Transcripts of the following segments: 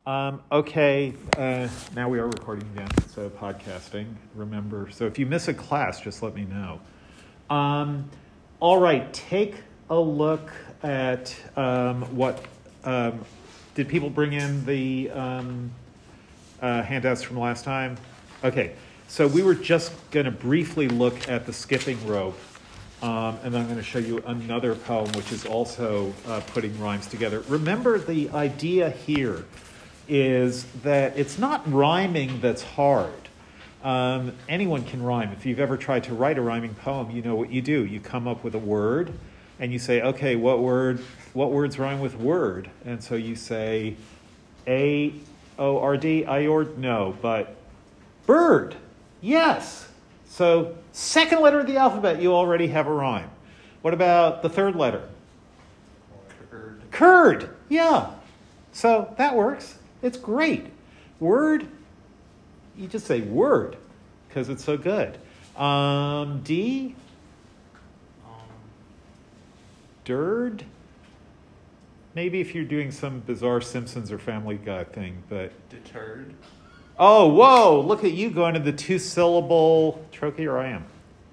Okay, now we are recording again, so podcasting, remember. So if you miss a class, just let me know. All right, take a look at what... did people bring in the handouts from last time? Okay, so we were just going to briefly look at the skipping rope, and then I'm going to show you another poem which is also putting rhymes together. Remember, the idea here is that it's not rhyming that's hard. Anyone can rhyme. If you've ever tried to write a rhyming poem, you know what you do. You come up with a word, and you say, okay, what words rhyme with word? And so you say A-O-R-D, I-O-R-D, no, but bird, yes. So second letter of the alphabet, you already have a rhyme. What about the third letter? Curd, yeah. So that works. It's great. Word, you just say word because it's so good. D? Dird? Maybe if you're doing some bizarre Simpsons or Family Guy thing, but... Deterred? Oh, whoa! Look at you going to the two-syllable trochee, or I am?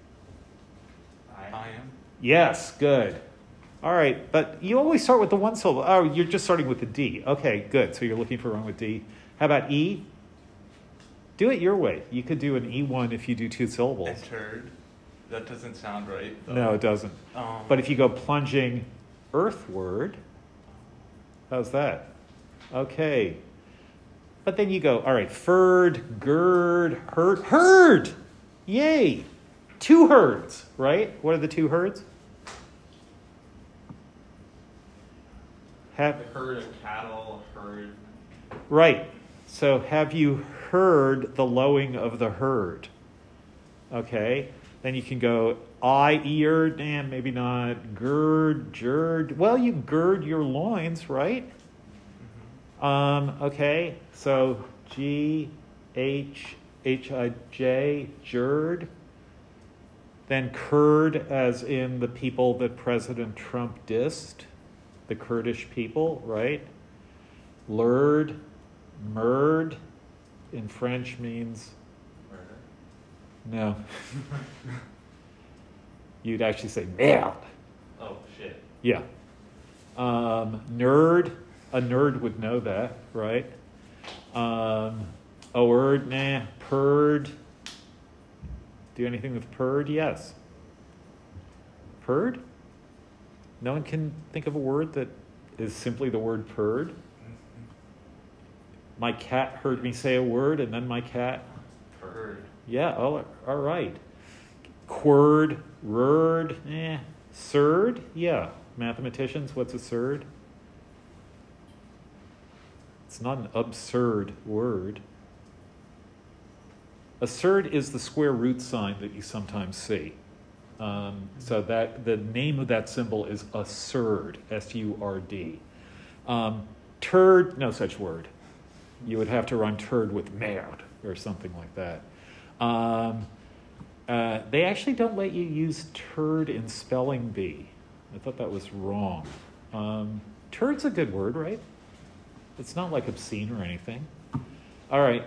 I am? Yes, good. All right, but you always start with the one syllable. Oh, you're just starting with the D. Okay, good. So you're looking for one with D. How about E? Do it your way. You could do an E1 if you do two syllables. Deterred? That doesn't sound right, though. No, it doesn't. But if you go plunging earthward, how's that? Okay. But then you go, all right, furred, gird, herd. Yay. Two herds, right? What are the two herds? A herd of cattle, a herd. Right. So have you heard the lowing of the herd? Okay. Then you can go I-eared, and maybe not, gird, jerd. Well, you gird your loins, right? Mm-hmm. Okay. So G-H-H-I-J, jerd. Then Kurd, as in the people that President Trump dissed. The Kurdish people, right? Lurd, murd, in French means... Murder? No. You'd actually say merde. Oh, shit. Yeah. Nerd, a nerd would know that, right? Word, nah. Purd. Do anything with purd? Yes. Purd? No one can think of a word that is simply the word purd. My cat heard me say a word, and then my cat... Purred. Yeah, oh, all right. Quird, rurd, surd, yeah. Mathematicians, what's a surd? It's not an absurd word. A surd is the square root sign that you sometimes see. So that the name of that symbol is a surd, S-U-R-D. Turd, no such word. You would have to rhyme turd with merde or something like that. They actually don't let you use turd in spelling bee. I thought that was wrong. Turd's a good word, right? It's not like obscene or anything. All right.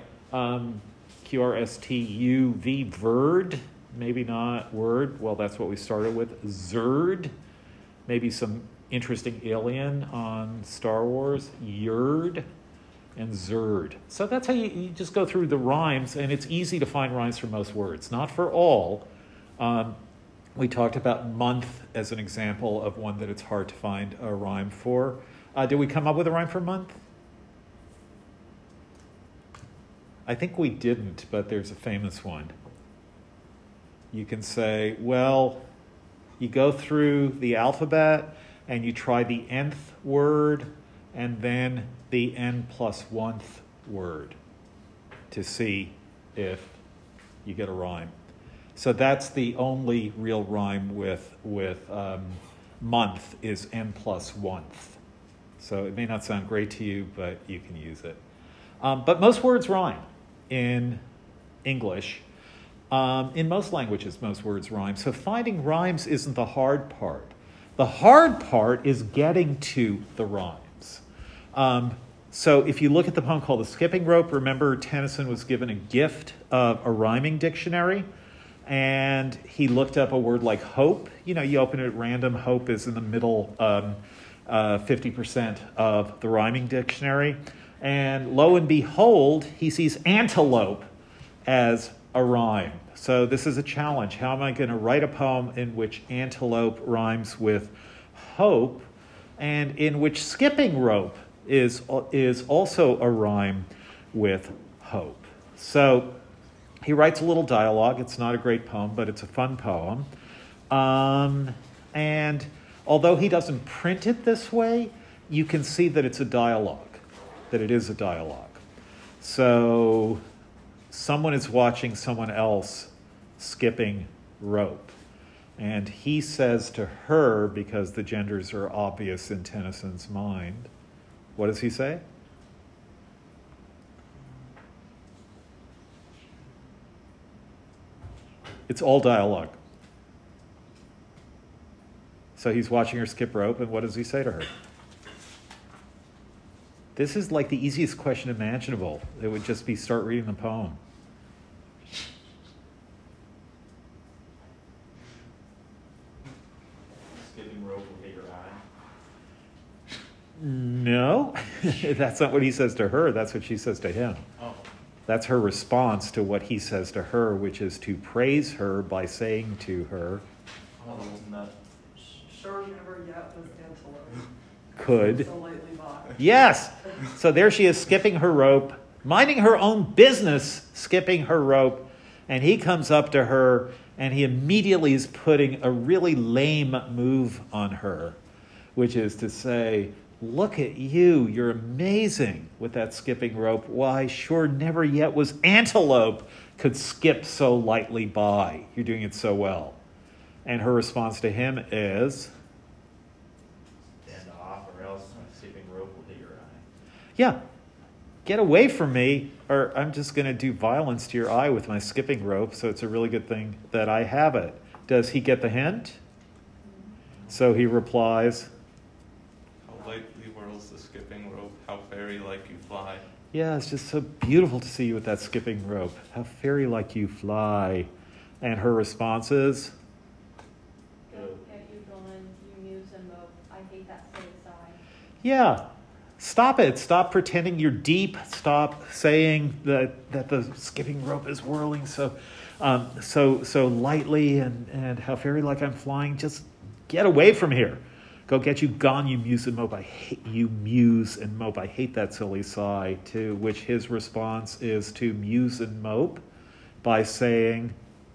Q-R-S-T-U-V, verd. Maybe not word. Well, that's what we started with. Zerd. Maybe some interesting alien on Star Wars. Yerd and Zerd. So that's how you just go through the rhymes, and it's easy to find rhymes for most words. Not for all. We talked about month as an example of one that it's hard to find a rhyme for. Did we come up with a rhyme for month? I think we didn't, but there's a famous one. You can say, well, you go through the alphabet and you try the nth word and then the n+1th word to see if you get a rhyme. So that's the only real rhyme with month is n+1th. So it may not sound great to you, but you can use it. But most words rhyme in English. In most languages, most words rhyme. So finding rhymes isn't the hard part. The hard part is getting to the rhymes. So if you look at the poem called The Skipping Rope, remember Tennyson was given a gift of a rhyming dictionary, and he looked up a word like hope. You know, you open it at random. Hope is in the middle 50% of the rhyming dictionary. And lo and behold, he sees antelope as a rhyme. So this is a challenge. How am I going to write a poem in which antelope rhymes with hope, and in which skipping rope is also a rhyme with hope? So he writes a little dialogue. It's not a great poem, but it's a fun poem. And although he doesn't print it this way, you can see that it's a dialogue, that it is a dialogue. So someone is watching someone else skipping rope. And he says to her, because the genders are obvious in Tennyson's mind, what does he say? It's all dialogue. So he's watching her skip rope, and what does he say to her? This is like the easiest question imaginable. It would just be start reading the poem. Skipping rope will hit your eye. No, that's not what he says to her. That's what she says to him. Oh. That's her response to what he says to her, which is to praise her by saying to her, Oh, wasn't that? Sure never yet was antelope. could. So lightly bought. Yes. So there she is skipping her rope, minding her own business, skipping her rope. And he comes up to her and he immediately is putting a really lame move on her, which is to say, look at you, you're amazing with that skipping rope. Why, sure never yet was antelope could skip so lightly by. You're doing it so well. And her response to him is, Stand off, or else my skipping rope will hit your eye. yeah, get away from me, or I'm just going to do violence to your eye with my skipping rope, so it's a really good thing that I have it. Does he get the hint? So he replies, How lightly whirls the skipping rope, how fairy-like you fly. yeah, it's just so beautiful to see you with that skipping rope. How fairy-like you fly. And her response is, Don't get you going, you muse and mope. I hate that silly sigh. yeah, stop it. Stop pretending you're deep. Stop saying that the skipping rope is whirling so lightly and how fairy-like I'm flying. Just get away from here. Go get you gone, you muse and mope. I hate you, muse and mope. I hate that silly sigh. To which his response is to muse and mope by saying,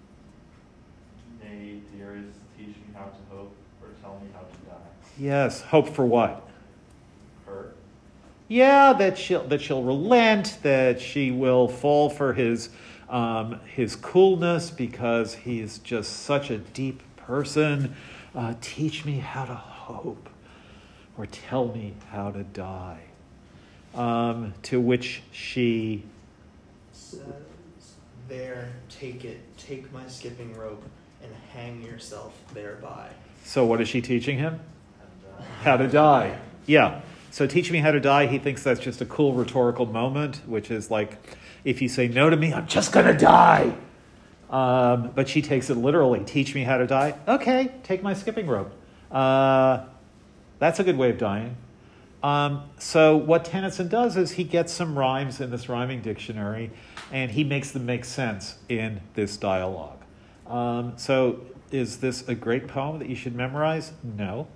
Nay, dearest, teach me how to hope, or tell me how to die. yes, hope for what? Her? Yeah, that she'll relent, that she will fall for his coolness because he's just such a deep person. Teach me how to hope, or tell me how to die. To which she, Says, there, take it, take my skipping rope, and hang yourself thereby. so what is she teaching him? And, How to die. Yeah. So teach me how to die. He thinks that's just a cool rhetorical moment, which is like, if you say no to me, I'm just going to die. But she takes it literally. Teach me how to die. Okay, take my skipping rope. That's a good way of dying. So what Tennyson does is he gets some rhymes in this rhyming dictionary, and he makes them make sense in this dialogue. So is this a great poem that you should memorize? No.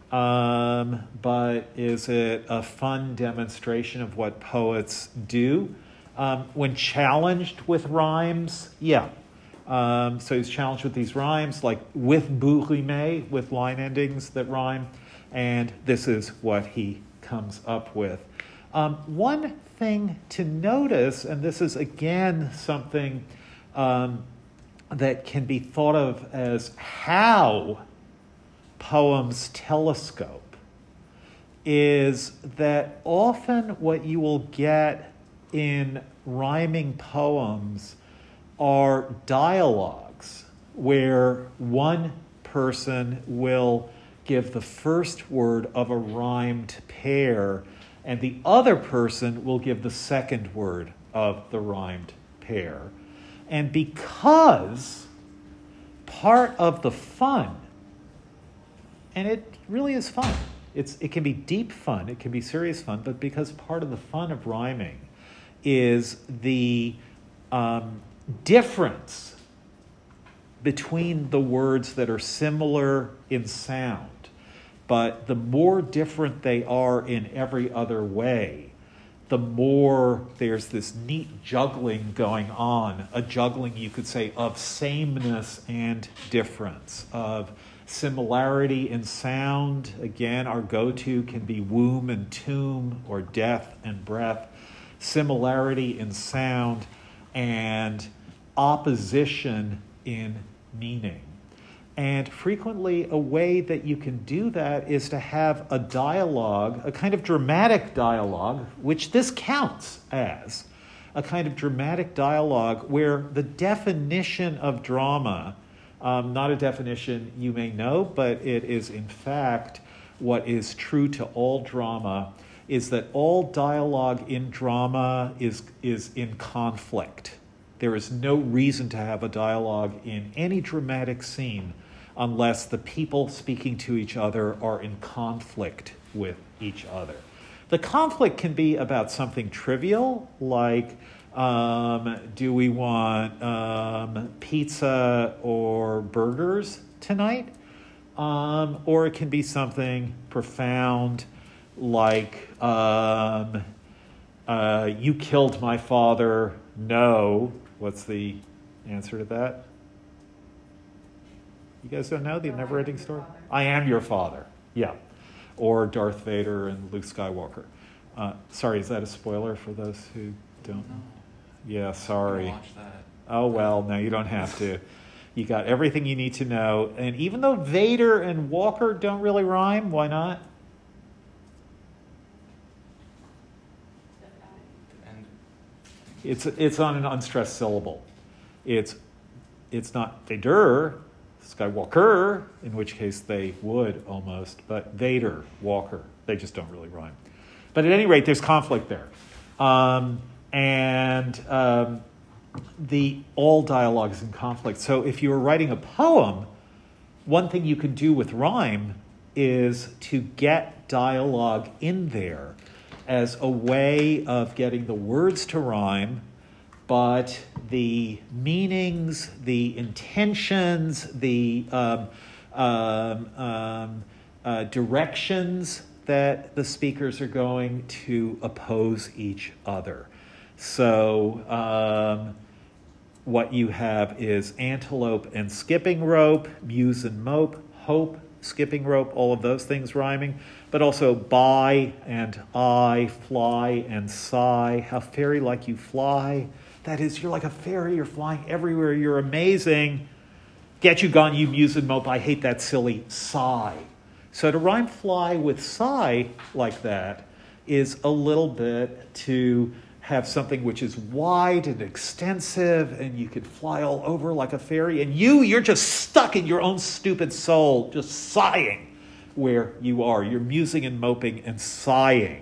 But is it a fun demonstration of what poets do? When challenged with rhymes, yeah. So he's challenged with these rhymes, like with bouts rimés, with line endings that rhyme, and this is what he comes up with. One thing to notice, and this is again something that can be thought of as how poems telescope, is that often what you will get in rhyming poems are dialogues where one person will give the first word of a rhymed pair and the other person will give the second word of the rhymed pair. And because part of the fun, and it really is fun, it can be deep fun, it can be serious fun, but because part of the fun of rhyming is the difference between the words that are similar in sound, but the more different they are in every other way, the more there's this neat juggling going on, a juggling, you could say, of sameness and difference, of similarity in sound. Again, our go-to can be womb and tomb, or death and breath. Similarity in sound and opposition in meaning. And frequently a way that you can do that is to have a dialogue, a kind of dramatic dialogue, which this counts as a kind of dramatic dialogue where the definition of drama, not a definition you may know, but it is in fact what is true to all drama, is that all dialogue in drama is in conflict. There is no reason to have a dialogue in any dramatic scene unless the people speaking to each other are in conflict with each other. The conflict can be about something trivial, like do we want pizza or burgers tonight? Or it can be something profound, like you killed my father. No. What's the answer to that? You guys don't know the never-ending story? I am your father. Yeah. Or Darth Vader and Luke Skywalker. Sorry, is that a spoiler for those who don't know? Yeah, sorry. Watch that. Oh, well, no, you don't have to. You got everything you need to know. And even though Vader and Walker don't really rhyme, why not? It's on an unstressed syllable. It's not Vader, Skywalker, in which case they would almost, but Vader, Walker, they just don't really rhyme. But at any rate, there's conflict there. All dialogue is in conflict. So if you were writing a poem, one thing you can do with rhyme is to get dialogue in there as a way of getting the words to rhyme, but the meanings, the intentions, the directions that the speakers are going to oppose each other. So what you have is antelope and skipping rope, muse and mope, hope, skipping rope, all of those things rhyming, but also by and I, fly and sigh. How fairy-like you fly. That is, you're like a fairy, you're flying everywhere, you're amazing. Get you gone, you muse and mope, I hate that silly sigh. So to rhyme fly with sigh like that is a little bit to have something which is wide and extensive, and you could fly all over like a fairy, and you're just stuck in your own stupid soul, just sighing where you are. You're musing and moping and sighing.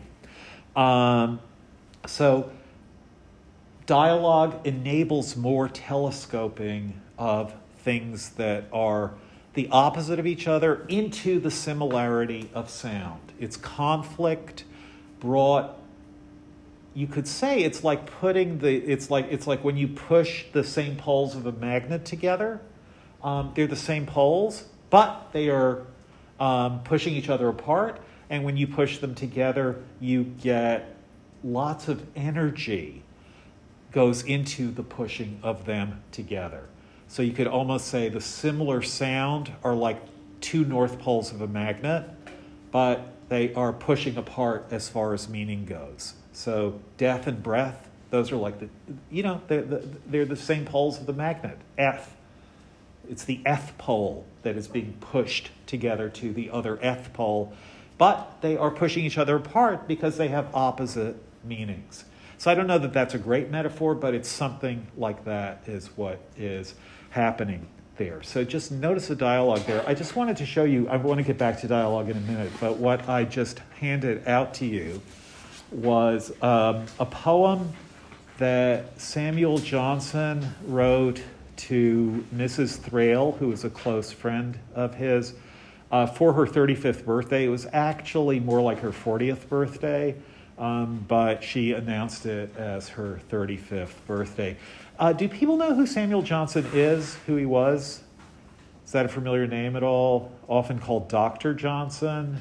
So dialogue enables more telescoping of things that are the opposite of each other into the similarity of sound. It's conflict brought. You could say it's like it's like when you push the same poles of a magnet together. They're the same poles, but they are pushing each other apart. And when you push them together, you get lots of energy goes into the pushing of them together. So you could almost say the similar sound are like two north poles of a magnet, but they are pushing apart as far as meaning goes. So death and breath, those are like they're the same poles of the magnet. F. It's the F pole that is being pushed together to the other F pole, but they are pushing each other apart because they have opposite meanings. So I don't know that that's a great metaphor, but it's something like that is what is happening there. So just notice the dialogue there. I just wanted to show you, I want to get back to dialogue in a minute, but what I just handed out to you was a poem that Samuel Johnson wrote to Mrs. Thrale, who was a close friend of his, for her 35th birthday. It was actually more like her 40th birthday, but she announced it as her 35th birthday. Do people know who Samuel Johnson is, who he was? Is that a familiar name at all? Often called Dr. Johnson.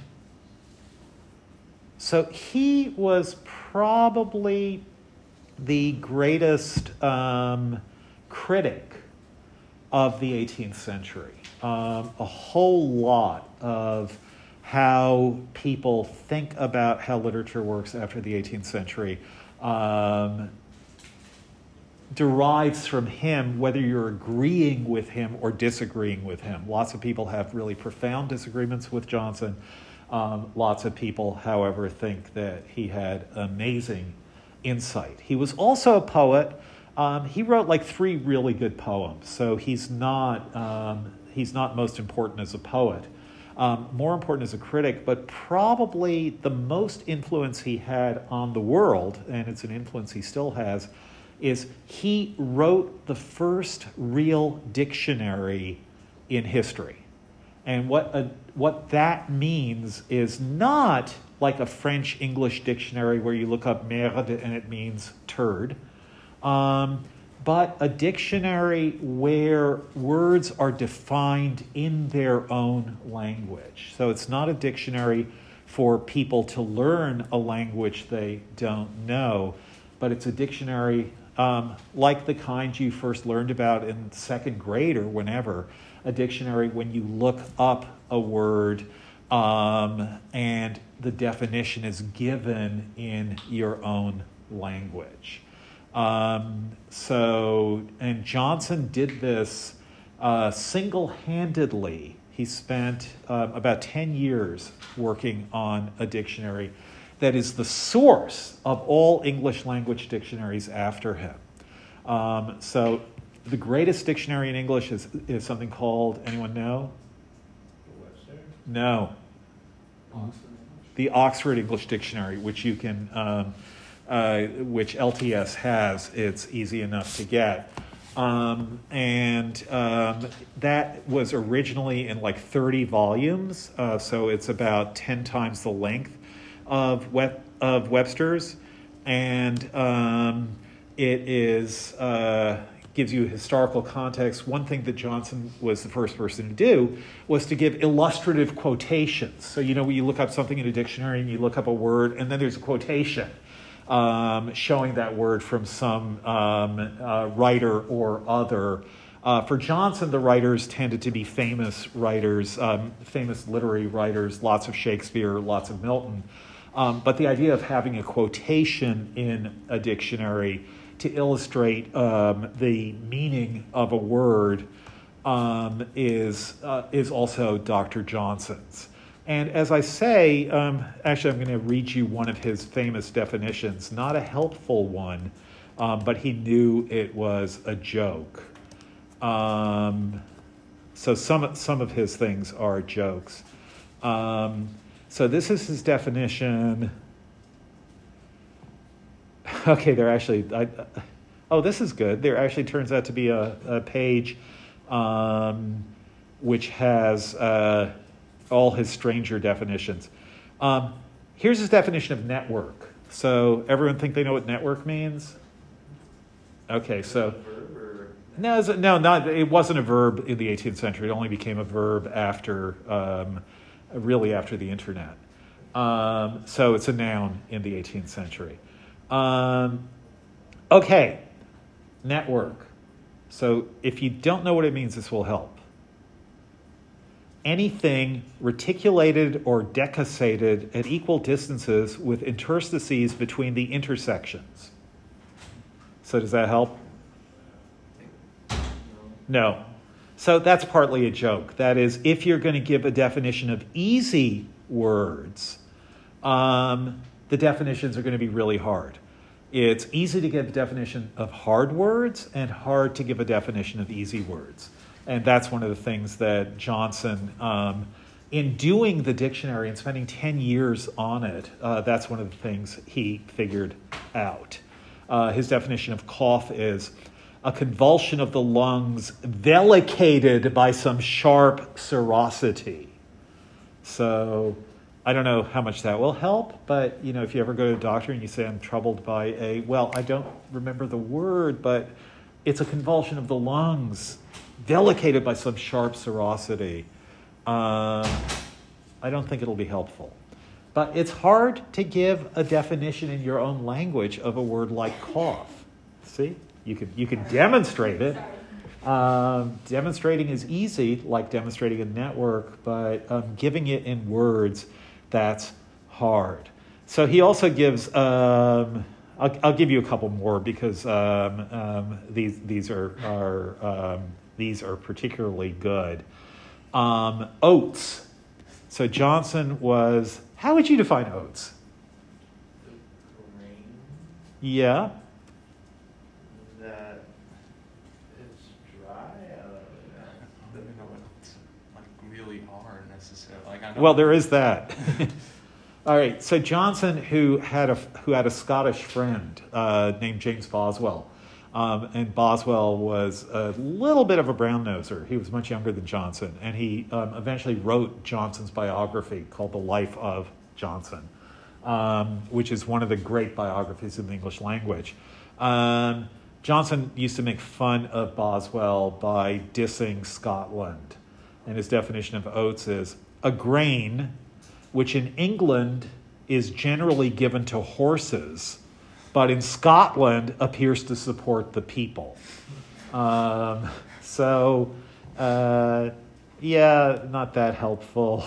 So he was probably the greatest critic of the 18th century. A whole lot of how people think about how literature works after the 18th century derives from him, whether you're agreeing with him or disagreeing with him. Lots of people have really profound disagreements with Johnson. Lots of people, however, think that he had amazing insight. He was also a poet. He wrote like 3 really good poems, so he's not most important as a poet. More important as a critic, but probably the most influence he had on the world, and it's an influence he still has, is he wrote the first real dictionary in history. And what that means is not like a French English dictionary where you look up merde and it means turd, but a dictionary where words are defined in their own language. So it's not a dictionary for people to learn a language they don't know, but it's a dictionary like the kind you first learned about in 2nd grade or whenever, a dictionary when you look up a word and the definition is given in your own language. And Johnson did this single-handedly. He spent about 10 years working on a dictionary that is the source of all English language dictionaries after him. So the greatest dictionary in English is something called, anyone know? Webster? No. The Oxford English Dictionary, which you can, which LTS has. It's easy enough to get. That was originally in like 30 volumes, so it's about 10 times the length of Webster's, and it is gives you historical context. One thing that Johnson was the first person to do was to give illustrative quotations. So when you look up something in a dictionary and you look up a word, and then there's a quotation showing that word from some writer or other. For Johnson, the writers tended to be famous writers, famous literary writers, lots of Shakespeare, lots of Milton. But the idea of having a quotation in a dictionary to illustrate the meaning of a word is also Dr. Johnson's. And as I say, actually I'm going to read you one of his famous definitions, not a helpful one, but he knew it was a joke. So some of his things are jokes. So this is his definition. Okay, they're actually... this is good. There actually turns out to be a page which has all his stranger definitions. Here's his definition of network. So everyone think they know what network means? Okay, so... It wasn't a verb in the 18th century. It only became a verb after the internet. So it's a noun in the 18th century. Okay, network. So if you don't know what it means, this will help. Anything reticulated or decussated at equal distances with interstices between the intersections. So does that help? No. So that's partly a joke. That is, if you're going to give a definition of easy words, the definitions are going to be really hard. It's easy to give a definition of hard words and hard to give a definition of easy words. And that's one of the things that Johnson in doing the dictionary and spending 10 years on it, that's one of the things he figured out. His definition of cough is a convulsion of the lungs velicated by some sharp serosity. So I don't know how much that will help, but if you ever go to a doctor and you say, I'm troubled by I don't remember the word, but it's a convulsion of the lungs velicated by some sharp serosity. I don't think it'll be helpful. But it's hard to give a definition in your own language of a word like cough. See? You can demonstrate it. Demonstrating is easy, like demonstrating a network, but giving it in words, that's hard. So he also gives, I'll give you a couple more because these are particularly good. Oats. So Johnson was, how would you define oats? Grain Yeah. that is dry. I don't I don't know what it's like really are necessarily. Like, I know Well, there is that. All right. So Johnson, who had a Scottish friend named James Boswell, and Boswell was a little bit of a brown-noser. He was much younger than Johnson, and he eventually wrote Johnson's biography called The Life of Johnson, which is one of the great biographies in the English language. Johnson used to make fun of Boswell by dissing Scotland, and his definition of oats is a grain which in England is generally given to horses, but in Scotland appears to support the people. Yeah, not that helpful,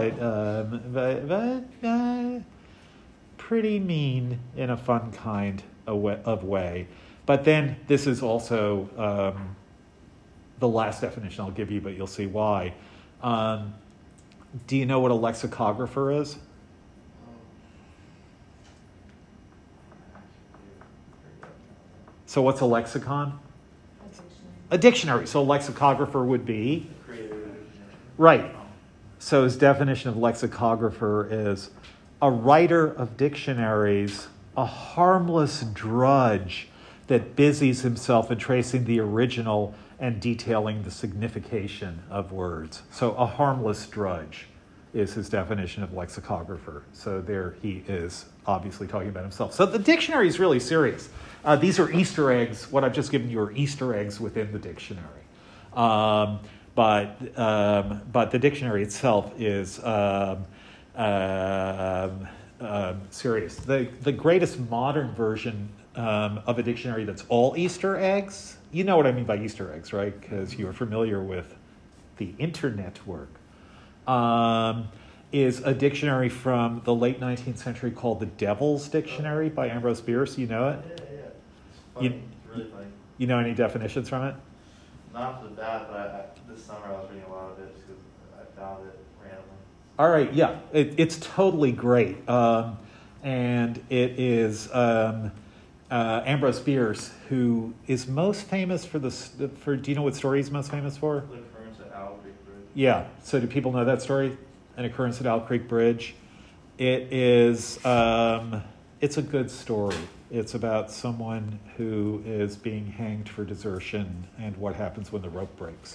but pretty mean in a fun kind of way. But then this is also the last definition I'll give you, but you'll see why. Do you know what a lexicographer is? So what's a lexicon? A dictionary. So a lexicographer would be? Right. So his definition of lexicographer is a writer of dictionaries, a harmless drudge that busies himself in tracing the original and detailing the signification of words. So a harmless drudge is his definition of lexicographer. So there he is obviously talking about himself. So the dictionary is really serious. These are Easter eggs. What I've just given you are Easter eggs within the dictionary. But the dictionary itself is serious. The greatest modern version of a dictionary that's all Easter eggs, you know what I mean by Easter eggs, right? Because you are familiar with the internet work, is a dictionary from the late 19th century called the Devil's Dictionary by Ambrose Bierce. You know it? Yeah. It's funny. It's really funny. You know any definitions from it? Not for that, but this summer I was reading a lot of it just because I found it randomly. All right, yeah, it's totally great, and it is Ambrose Bierce, who is most famous for do you know what story he's most famous for? The occurrence at Owl Creek Bridge. Yeah, so do people know that story? An occurrence at Owl Creek Bridge. It is, it's a good story. It's about someone who is being hanged for desertion and what happens when the rope breaks.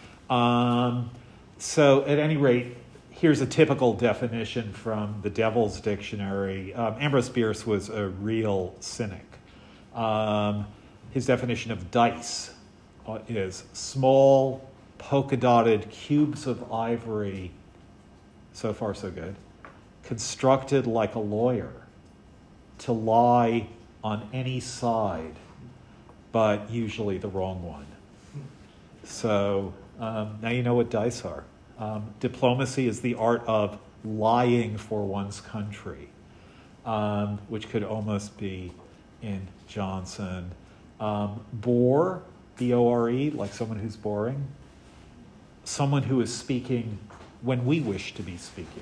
So at any rate, here's a typical definition from the Devil's Dictionary. Ambrose Bierce was a real cynic. His definition of dice is small, polka-dotted cubes of ivory, so far so good, constructed like a lawyer, to lie on any side, but usually the wrong one. So now you know what dice are. Diplomacy is the art of lying for one's country, which could almost be in Johnson. Bore, B-O-R-E, like someone who's boring. Someone who is speaking when we wish to be speaking.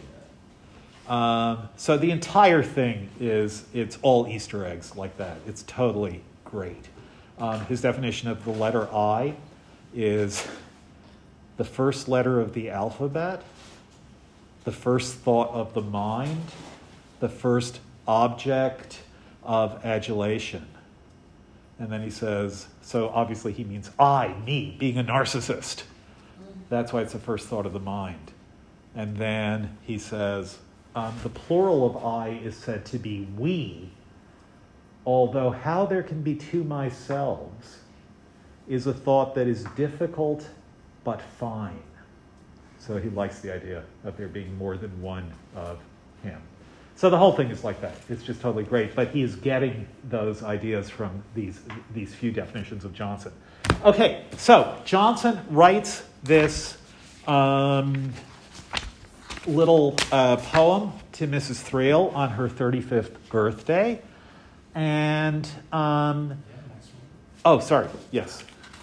So the entire thing it's all Easter eggs like that. It's totally great. His definition of the letter I is the first letter of the alphabet, the first thought of the mind, the first object of adulation. And then he says, so obviously he means I, me, being a narcissist. That's why it's the first thought of the mind. And then he says, the plural of I is said to be we, although how there can be two myselves is a thought that is difficult but fine. So he likes the idea of there being more than one of him. So the whole thing is like that. It's just totally great. But he is getting those ideas from these few definitions of Johnson. Okay, so Johnson writes this little poem to Mrs. Thrale on her 35th birthday. And, oh, sorry, yes.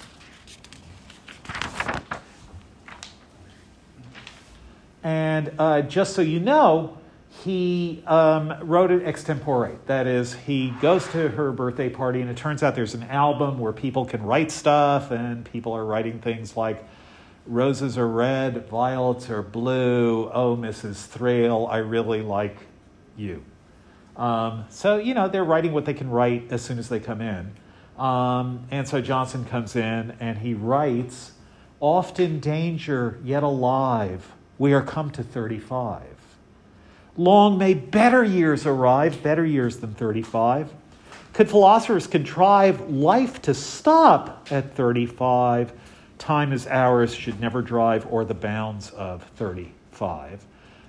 And just so you know, he wrote it extempore. That is, he goes to her birthday party, and it turns out there's an album where people can write stuff, and people are writing things like, roses are red, violets are blue, oh, Mrs. Thrale, I really like you. So, you know, they're writing what they can write as soon as they come in. And so Johnson comes in, and he writes, oft in danger, yet alive, we are come to 35. Long may better years arrive, better years than 35. Could philosophers contrive life to stop at 35, time as ours should never drive o'er the bounds of 35.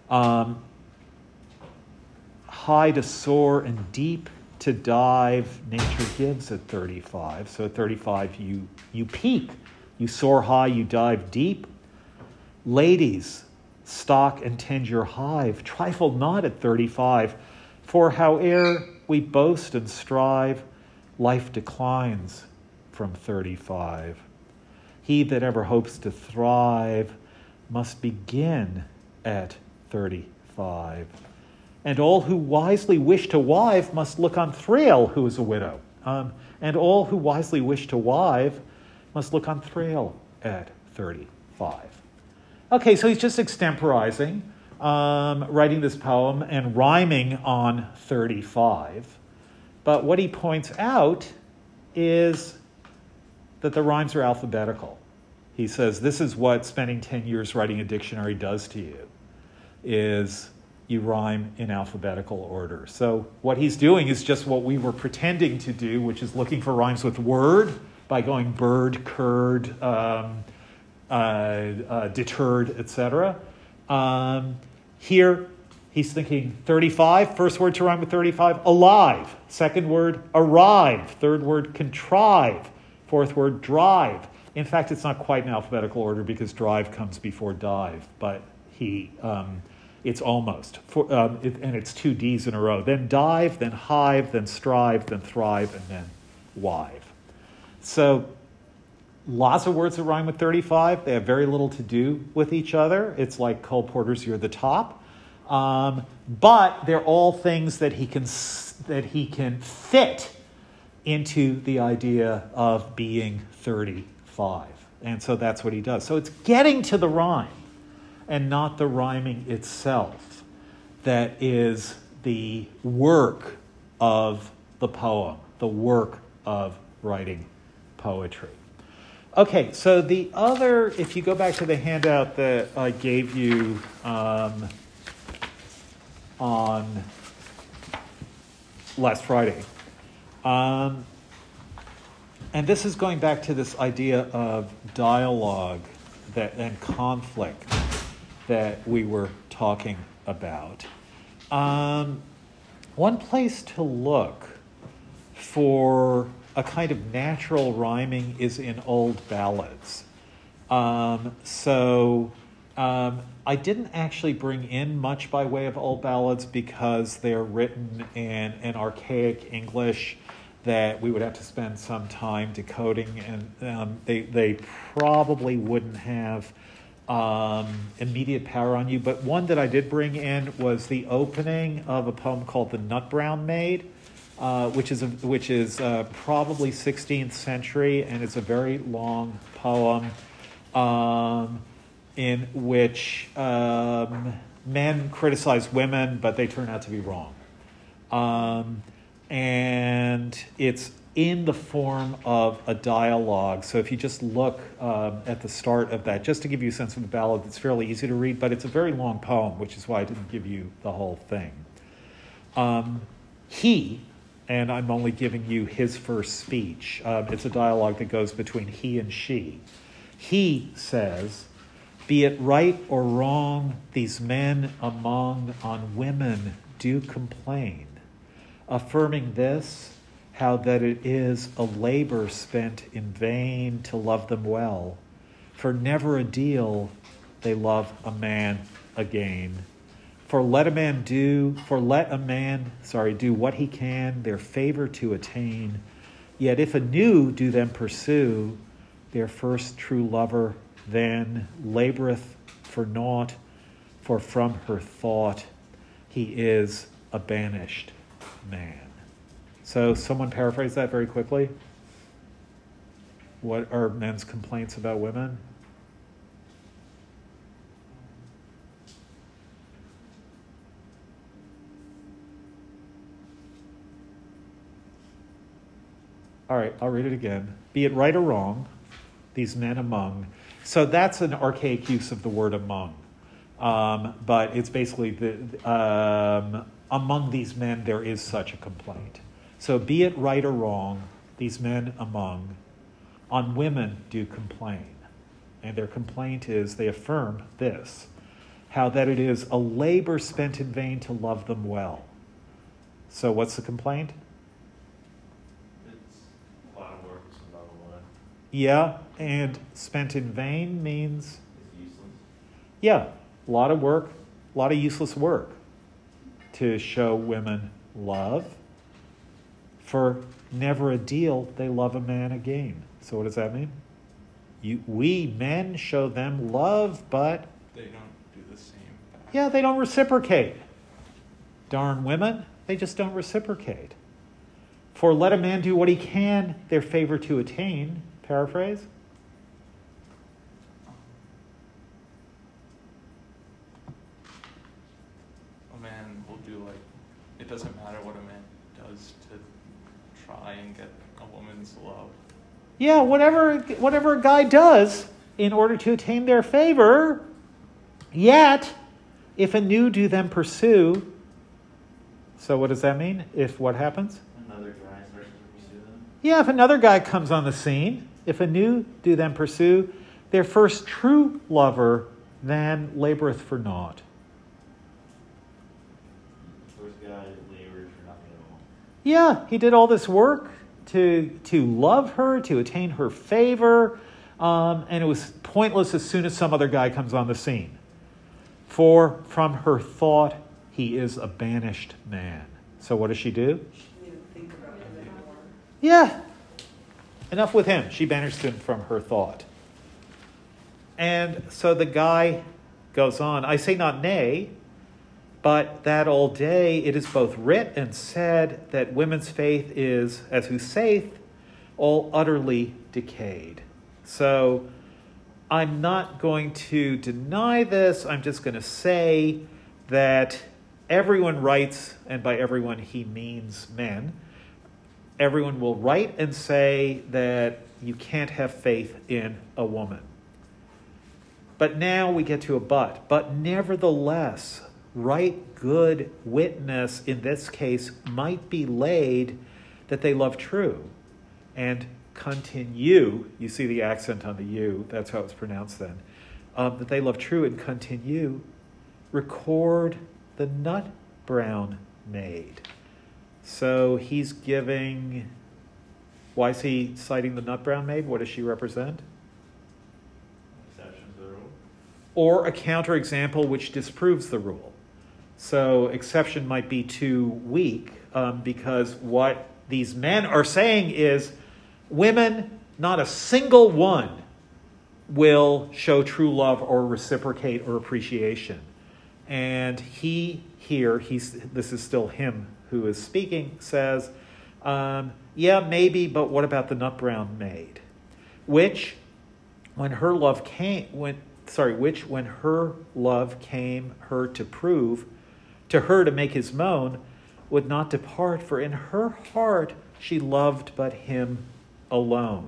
High to soar and deep to dive, nature gives at 35. So at 35, you peak. You soar high, you dive deep. Ladies, stock and tend your hive. Trifle not at 35, for howe'er we boast and strive, life declines from 35. He that ever hopes to thrive must begin at 35. And all who wisely wish to wive must look on Thrale, who is a widow. And all who wisely wish to wive must look on Thrale at 35. Okay, so he's just extemporizing, writing this poem and rhyming on 35. But what he points out is that the rhymes are alphabetical. He says, this is what spending 10 years writing a dictionary does to you, is you rhyme in alphabetical order. So what he's doing is just what we were pretending to do, which is looking for rhymes with word by going bird, curd, deterred, etc. Here, he's thinking 35, first word to rhyme with 35, alive. Second word, arrive. Third word, contrive. Fourth word, drive. In fact, it's not quite in alphabetical order because drive comes before dive, but it's almost. And it's two Ds in a row. Then dive, then hive, then strive, then thrive, and then wive. So lots of words that rhyme with 35. They have very little to do with each other. It's like Cole Porter's You're the Top. But they're all things that he can fit into the idea of being 35. And so that's what he does. So it's getting to the rhyme and not the rhyming itself that is the work of the poem, the work of writing poetry. Okay, so the other, if you go back to the handout that I gave you on last Friday, and this is going back to this idea of dialogue and conflict that we were talking about. One place to look for a kind of natural rhyming is in old ballads. I didn't actually bring in much by way of old ballads because they're written in an archaic English that we would have to spend some time decoding, and they probably wouldn't have immediate power on you. But one that I did bring in was the opening of a poem called The Nut Brown Maid, which is probably 16th century, and it's a very long poem in which men criticize women, but they turn out to be wrong. And it's in the form of a dialogue. So if you just look at the start of that, just to give you a sense of the ballad, it's fairly easy to read, but it's a very long poem, which is why I didn't give you the whole thing. He, and I'm only giving you his first speech. It's a dialogue that goes between he and she. He says, "Be it right or wrong, these men among on women do complain, affirming this, how that it is a labor spent in vain to love them well, for never a deal they love a man again. For let a man do what he can, their favor to attain. Yet if anew do them pursue, their first true lover then laboreth for naught, for from her thought he is a banished man." So someone paraphrase that very quickly. What are men's complaints about women? All right, I'll read it again. "Be it right or wrong, these men among." So that's an archaic use of the word among. But it's basically among these men there is such a complaint. So be it right or wrong, these men among, on women do complain. And their complaint is, they affirm this, how that it is a labor spent in vain to love them well. So what's the complaint? It's a lot of work to love a woman. Yeah, and spent in vain means? It's useless. Yeah, a lot of work, a lot of useless work to show women love. For never a deal they love a man again. So what does that mean? We men show them love, but They don't do the same back. yeah, they don't reciprocate. Darn women, they just don't reciprocate. For let a man do what he can, their favor to attain. Paraphrase. A man will do it doesn't matter what a man does to try and get a woman's love. Yeah, whatever a guy does in order to attain their favor, yet, if anew do them pursue. So what does that mean? If what happens? Another guy starts to pursue them. Yeah, if another guy comes on the scene, if anew do them pursue, their first true lover then laboreth for naught. The first guy labored for nothing at all. Yeah, he did all this work to love her, to attain her favor, and it was pointless as soon as some other guy comes on the scene. For from her thought he is a banished man. So what does she do? She didn't think about it anymore. Yeah, enough with him. She banished him from her thought. And so the guy goes on, "I say not nay, but that all day it is both writ and said that women's faith is, as who saith, all utterly decayed." So I'm not going to deny this. I'm just going to say that everyone writes, and by everyone he means men, everyone will write and say that you can't have faith in a woman. But now we get to a but. But nevertheless, right good witness in this case might be laid that they love true and continue. You see the accent on the U, that's how it's pronounced then. That they love true and continue. Record the nut brown maid. So he's giving, why is he citing the nut brown maid? What does she represent? Exception to the rule. Or a counterexample which disproves the rule. So exception might be too weak because what these men are saying is women, not a single one will show true love or reciprocate or appreciation. And he here, this is still him who is speaking, says, yeah, maybe, but what about the nut brown maid? Which, when her love came, which when her love came her to prove, to her to make his moan, would not depart, for in her heart she loved but him alone.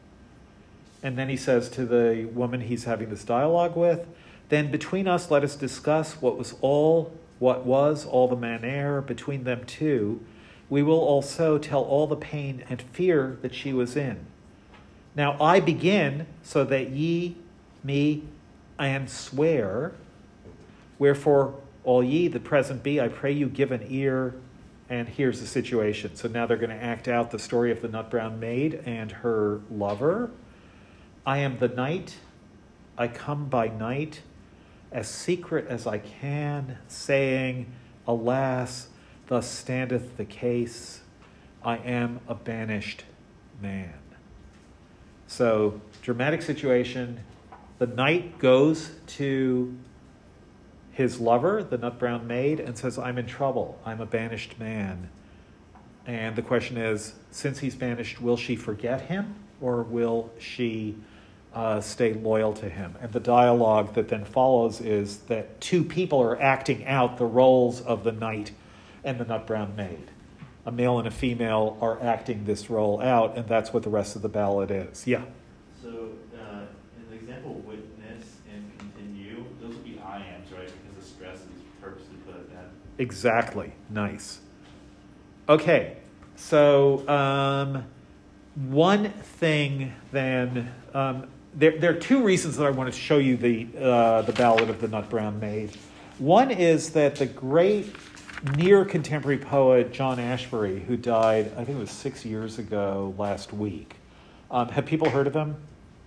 And then he says to the woman he's having this dialogue with, then between us let us discuss what was all the manner between them two. We will also tell all the pain and fear that she was in. Now I begin, so that ye me and swear, wherefore all ye that present be, I pray you give an ear. And here's the situation. So now they're going to act out the story of the nut brown maid and her lover. I am the night, I come by night, as secret as I can, saying, alas, thus standeth the case, I am a banished man. So, dramatic situation. The knight goes to his lover, the nut brown maid, and says, I'm in trouble. I'm a banished man. And the question is, since he's banished, will she forget him or will she stay loyal to him? And the dialogue that then follows is that two people are acting out the roles of the knight and the nut brown maid. A male and a female are acting this role out, and that's what the rest of the ballad is. Yeah. So, in the example witness and continue, those would be I ams, right? Because the stress is purposely put at that. Exactly. Nice. Okay. So, one thing then, there are two reasons that I want to show you the Ballad of the Nut Brown Maid. One is that the great near contemporary poet John Ashbery, who died, I think it was 6 years ago last week. Have people heard of him?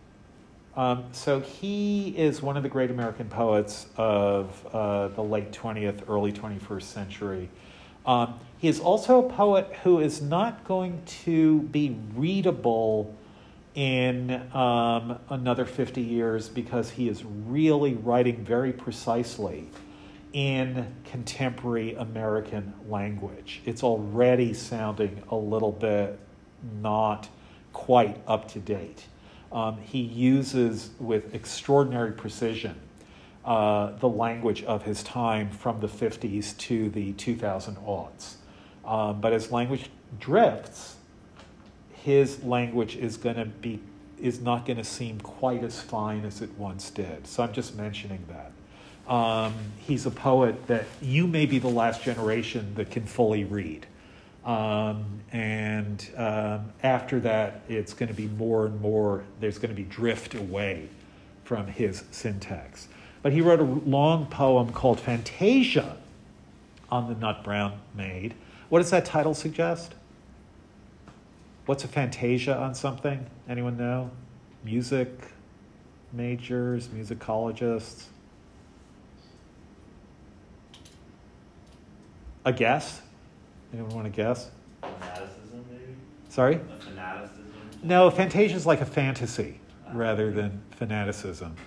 So he is one of the great American poets of the late 20th, early 21st century. He is also a poet who is not going to be readable in another 50 years because he is really writing very precisely in contemporary American language. It's already sounding a little bit not quite up to date. He uses with extraordinary precision the language of his time from the 50s to the 2000 aughts. But as language drifts, his language is not going to seem quite as fine as it once did. So I'm just mentioning that. He's a poet that you may be the last generation that can fully read. And after that, it's going to be more and more, there's going to be drift away from his syntax. But he wrote a long poem called Fantasia on the Nut Brown Maid. What does that title suggest? What's a fantasia on something? Anyone know? Music majors, musicologists? A guess? Anyone want to guess? Fanaticism, maybe? Sorry? A fanaticism? No, fantasia is like a fantasy rather than fanaticism.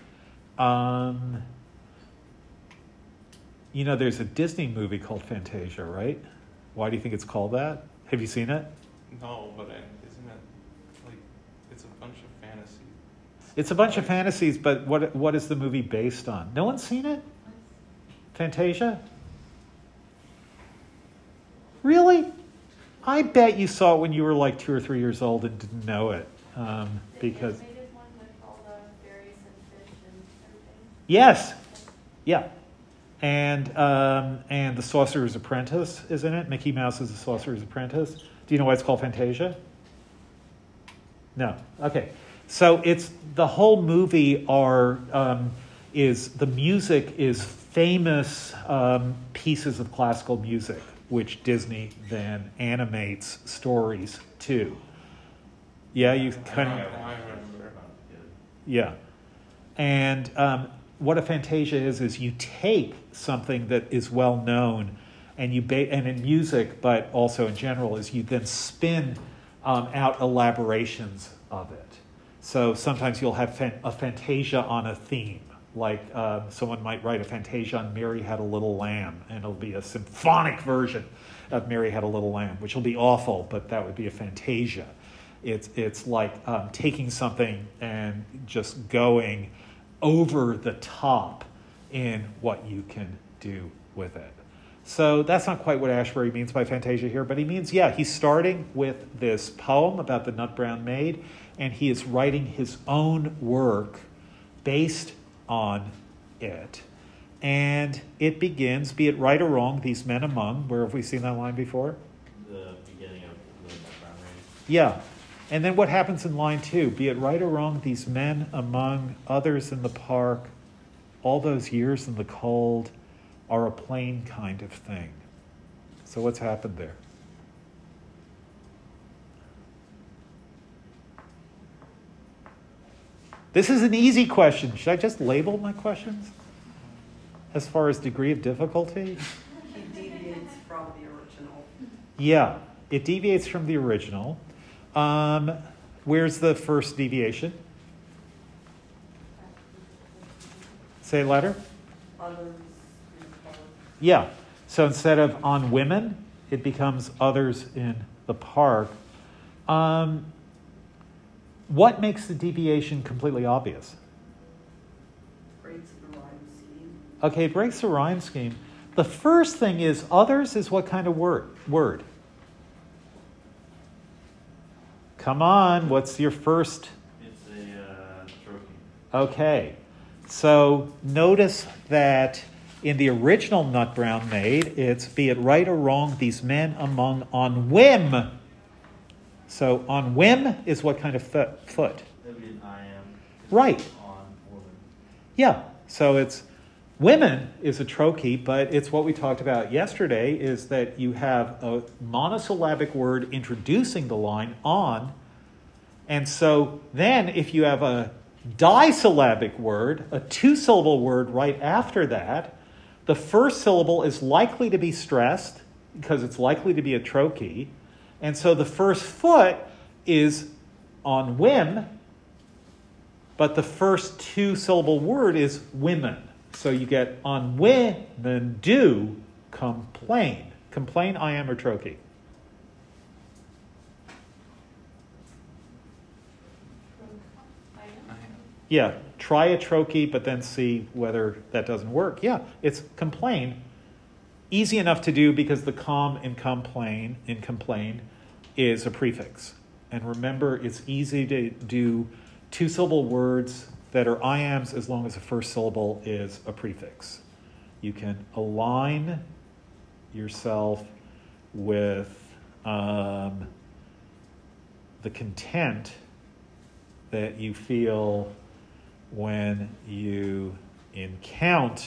You know, there's a Disney movie called Fantasia, right? Why do you think it's called that? Have you seen it? No, but isn't it like it's a bunch of fantasies? It's a bunch of fantasies, but what is the movie based on? No one's seen it? Fantasia? Really? I bet you saw it when you were like 2 or 3 years old and didn't know it. Because The animated one with all the fairies and fish and everything? yes, yeah, and the Sorcerer's Apprentice is in it. Mickey Mouse is the Sorcerer's Apprentice. Do you know why it's called Fantasia? No. Okay. So it's the whole movie is the music is famous pieces of classical music, which Disney then animates stories to. Yeah, you kind of. I remember. Yeah. And what a fantasia is you take something that is well known, and and in music, but also in general, is you then spin out elaborations of it. So sometimes you'll have a fantasia on a theme. Like someone might write a fantasia on Mary Had a Little Lamb, and it'll be a symphonic version of Mary Had a Little Lamb, which will be awful, but that would be a fantasia. It's like taking something and just going over the top in what you can do with it. So that's not quite what Ashbery means by Fantasia here, but he means, he's starting with this poem about the Nut Brown Maid, and he is writing his own work based on it. And it begins, be it right or wrong, these men among, where have we seen that line before? The beginning of the Nut Brown Maid. Yeah. And then what happens in line 2? Be it right or wrong, these men among others in the park, all those years in the cold, are a plain kind of thing. So what's happened there? This is an easy question. Should I just label my questions as far as degree of difficulty? He deviates from the original. Yeah, it deviates from the original. Where's the first deviation? Say it louder. Others. Yeah. So instead of on women, it becomes others in the park. What makes the deviation completely obvious? Breaks the rhyme scheme. Okay, it breaks the rhyme scheme. The first thing is others is what kind of word? Come on, what's your first? It's a trophy. Okay, so notice that in the original Nut Brown Maid, it's be it right or wrong, these men among on whim. So on whim is what kind of foot? That would be an I am. Right. On woman. Yeah, so it's women is a trochee, but it's what we talked about yesterday, is that you have a monosyllabic word introducing the line on, and so then if you have a disyllabic word, a two-syllable word right after that, the first syllable is likely to be stressed because it's likely to be a trochee, and so the first foot is on whim, but the first two-syllable word is women. So you get on women do complain. Complain, I am, or trochee. Yeah, try a trochee, but then see whether that doesn't work. Yeah, it's complain. Easy enough to do because the com in complain is a prefix. And remember, it's easy to do two-syllable words that are iams as long as the first syllable is a prefix. You can align yourself with the content that you feel when you encounter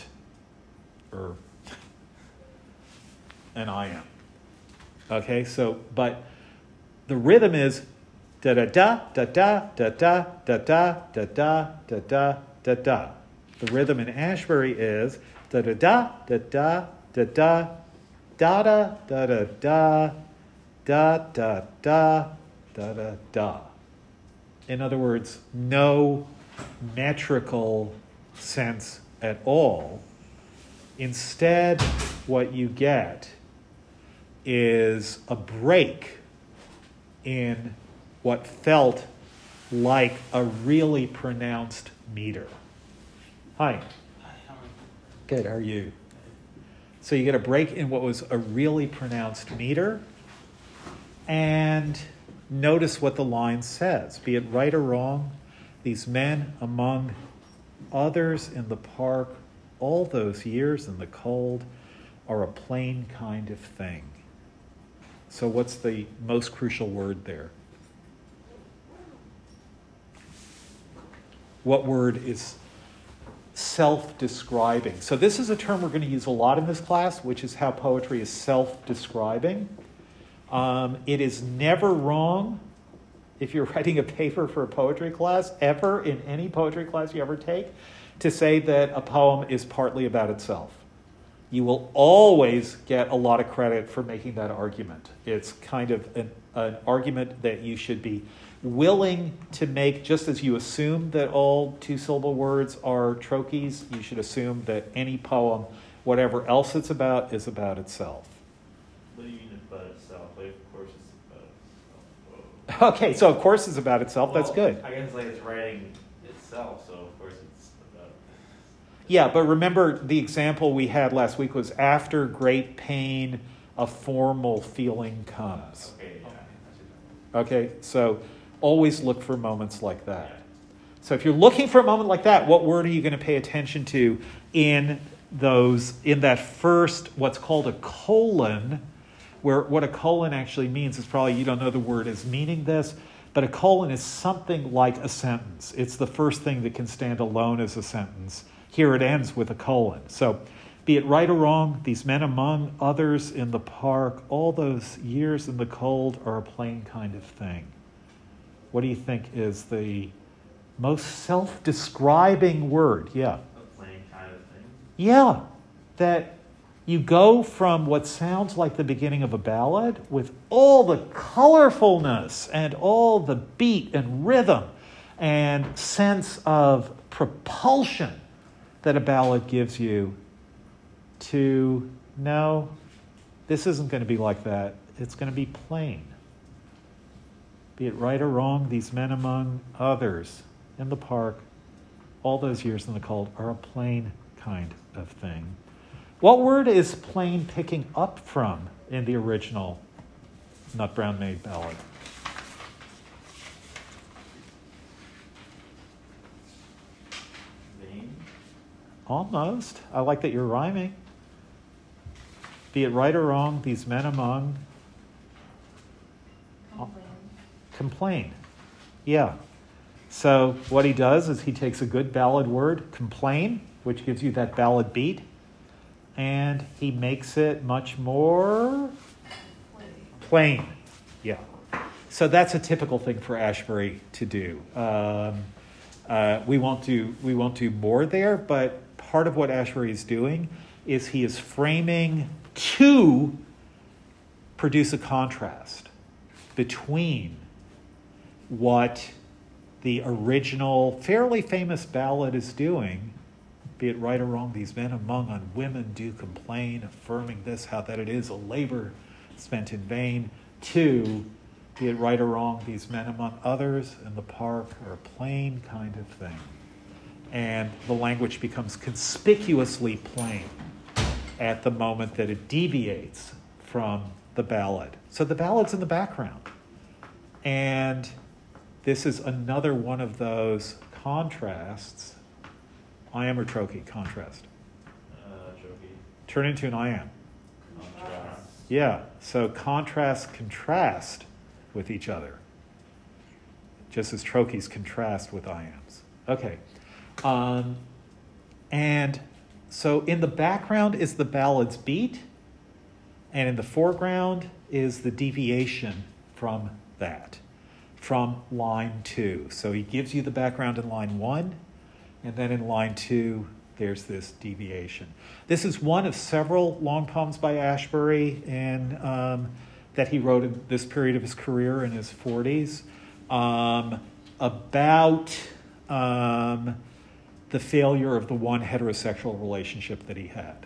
an iam. Okay, so, but the rhythm is da da da da da da da da da da da da da da da. The rhythm in Ashbery is da da da da da da da da da da da da da da da da da da. In other words, no metrical sense at all. Instead, what you get is a break in what felt like a really pronounced meter. Hi. Good, how are you? So you get a break in what was a really pronounced meter, and notice what the line says. Be it right or wrong, these men among others in the park, all those years in the cold, are a plain kind of thing. So what's the most crucial word there? What word is self-describing? So this is a term we're going to use a lot in this class, which is how poetry is self-describing. It is never wrong, if you're writing a paper for a poetry class, ever, in any poetry class you ever take, to say that a poem is partly about itself. You will always get a lot of credit for making that argument. It's kind of an argument that you should be willing to make, just as you assume that all two-syllable words are trochees, you should assume that any poem, whatever else it's about, is about itself. What do you mean about itself? Like, of course it's about itself. Whoa. Okay, so of course it's about itself. That's good. I guess like it's writing itself, so of course it's about Yeah, but remember the example we had last week was after great pain, a formal feeling comes. Okay, yeah. Okay, so always look for moments like that. So if you're looking for a moment like that, what word are you going to pay attention to in that first, what's called a colon, where what a colon actually means is probably, you don't know the word as meaning this, but a colon is something like a sentence. It's the first thing that can stand alone as a sentence. Here it ends with a colon. So, be it right or wrong, these men among others in the park, all those years in the cold are a plain kind of thing. What do you think is the most self-describing word? Yeah. A plain kind of thing. Yeah. That you go from what sounds like the beginning of a ballad with all the colorfulness and all the beat and rhythm and sense of propulsion that a ballad gives you to, no, this isn't going to be like that. It's going to be plain. Be it right or wrong, these men among others in the park, all those years in the cold, are a plain kind of thing. What word is plain picking up from in the original Nut Brown Maid ballad? Vain. Almost. I like that you're rhyming. Be it right or wrong, these men among complain. Yeah. So what he does is he takes a good ballad word, complain, which gives you that ballad beat, and he makes it much more plain. Yeah. So that's a typical thing for Ashbery to do. We won't do more there, but part of what Ashbery is doing is he is framing to produce a contrast between what the original, fairly famous ballad is doing, be it right or wrong, these men among on women do complain, affirming this, how that it is a labor spent in vain, to, be it right or wrong, these men among others in the park are a plain kind of thing. And the language becomes conspicuously plain at the moment that it deviates from the ballad. So the ballad's in the background. And this is another one of those contrasts. I am or trochee, contrast. Trophy. Turn into an I am. Contrast. Yeah, so contrast contrast with each other, just as trochees contrast with I ams. Okay. And so in the background is the ballad's beat, and in the foreground is the deviation from that, from line 2. So he gives you the background in line 1, and then in line 2, there's this deviation. This is one of several long poems by Ashbery that he wrote in this period of his career in his 40s about the failure of the one heterosexual relationship that he had.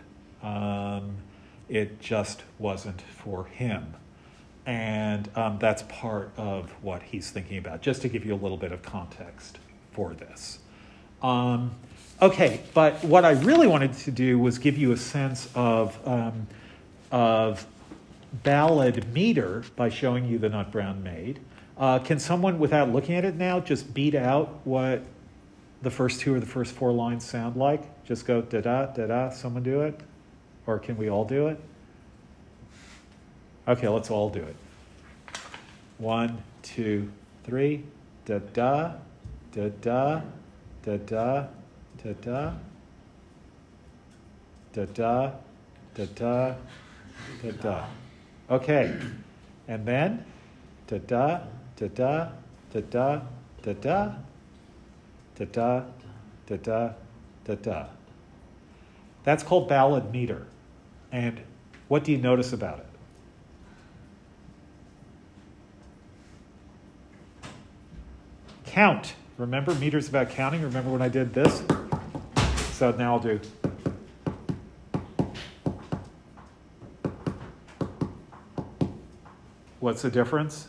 It just wasn't for him. And that's part of what he's thinking about, just to give you a little bit of context for this. Okay, but what I really wanted to do was give you a sense of ballad meter by showing you the Nut Brown Maid. Can someone, without looking at it now, just beat out what the first 2 or the first 4 lines sound like? Just go da-da, da-da, someone do it? Or can we all do it? Okay, let's all do it. 1, 2, 3. Da-da, da-da, da-da, da-da, da-da, da-da, da-da. Okay, and then da-da, da-da, da-da, da-da, da-da, da-da, da-da. That's called ballad meter. And what do you notice about it? Count. Remember, meter's about counting. Remember when I did this? So now I'll do. What's the difference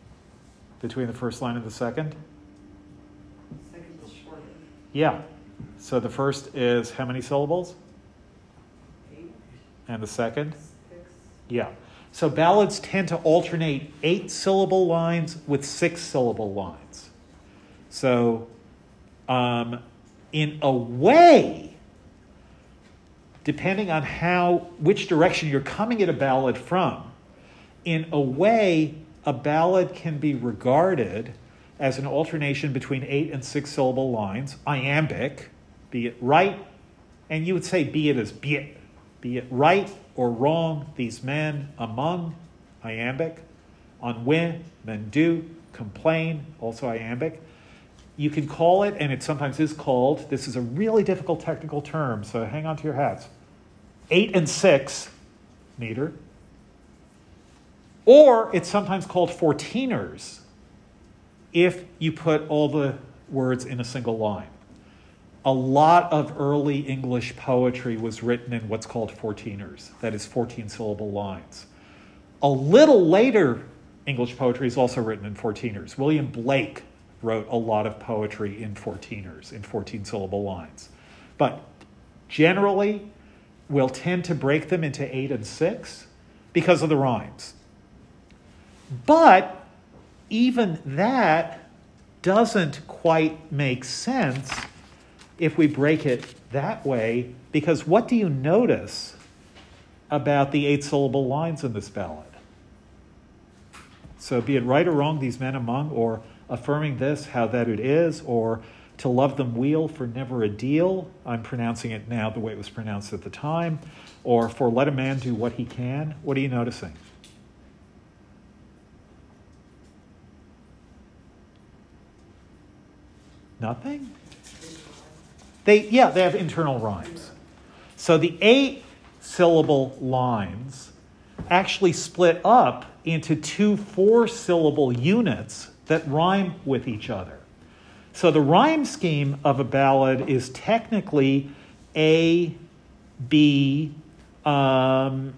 between the first line and the second? Second is shorter. Yeah. So the first is how many syllables? 8, And the second? 6. Yeah. So ballads tend to alternate 8-syllable lines with 6-syllable lines. So in a way, depending on which direction you're coming at a ballad from, in a way, a ballad can be regarded as an alternation between 8 and 6-syllable lines, iambic, be it right, and you would say be it right or wrong, these men among, iambic, on when, men do, complain, also iambic. You can call it, and it sometimes is called, this is a really difficult technical term, so hang on to your hats, 8 and 6 meter. Or it's sometimes called 14ers if you put all the words in a single line. A lot of early English poetry was written in what's called 14ers, that is 14-syllable lines. A little later English poetry is also written in 14ers. William Blake wrote a lot of poetry in 14ers, in 14-syllable lines. But generally, we'll tend to break them into 8 and 6 because of the rhymes. But even that doesn't quite make sense if we break it that way, because what do you notice about the 8-syllable lines in this ballad? So be it right or wrong, these men among, or affirming this, how that it is, or to love them weal for never a deal. I'm pronouncing it now the way it was pronounced at the time. Or for let a man do what he can. What are you noticing? Nothing? They have internal rhymes. So the 8-syllable lines actually split up into 2 4-syllable units that rhyme with each other. So the rhyme scheme of a ballad is technically A, B, it's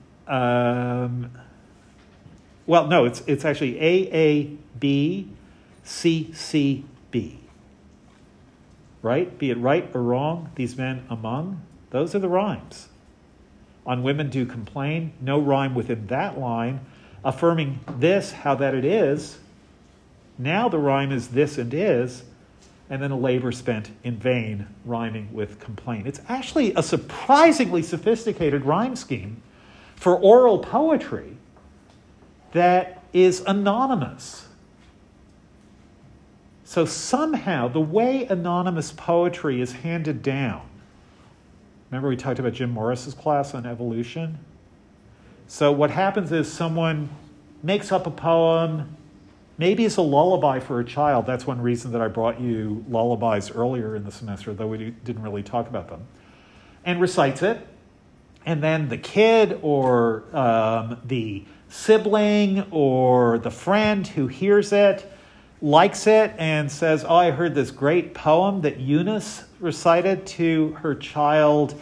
actually A, B, C, C, B. Right? Be it right or wrong, these men among, those are the rhymes. On women do complain, no rhyme within that line. Affirming this, how that it is, now the rhyme is this and is, and then a labor spent in vain, rhyming with complain. It's actually a surprisingly sophisticated rhyme scheme for oral poetry that is anonymous. So somehow, the way anonymous poetry is handed down, remember we talked about Jim Morris's class on evolution? So what happens is someone makes up a poem, maybe it's a lullaby for a child. That's one reason that I brought you lullabies earlier in the semester, though we didn't really talk about them, and recites it. And then the kid or the sibling or the friend who hears it likes it and says, oh, I heard this great poem that Eunice recited to her child,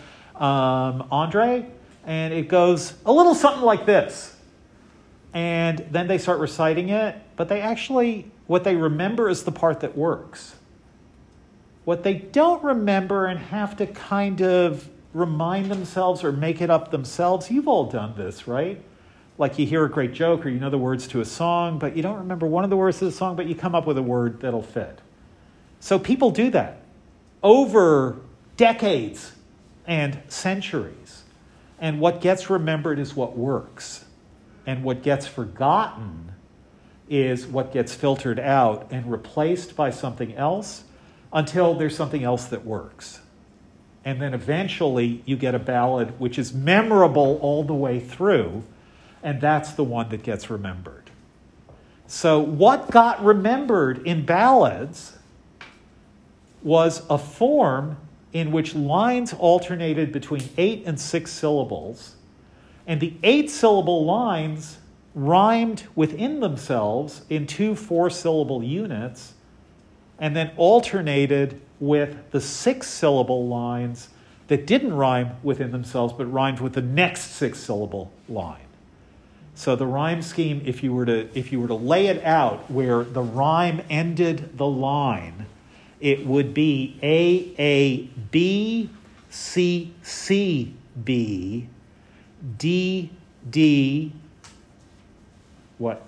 Andre, and it goes a little something like this. And then they start reciting it, but what they remember is the part that works. What they don't remember and have to kind of remind themselves or make it up themselves, you've all done this, right? Like you hear a great joke or you know the words to a song, but you don't remember one of the words of the song, but you come up with a word that'll fit. So people do that over decades and centuries. And what gets remembered is what works. And what gets forgotten is what gets filtered out and replaced by something else until there's something else that works. And then eventually you get a ballad which is memorable all the way through, and that's the one that gets remembered. So what got remembered in ballads was a form in which lines alternated between 8 and 6 syllables, and the 8-syllable lines rhymed within themselves in 2 4-syllable units, and then alternated with the 6-syllable lines that didn't rhyme within themselves, but rhymed with the next 6-syllable line. So the rhyme scheme, if you were to lay it out where the rhyme ended the line it would be AAB, CCB, DD, what?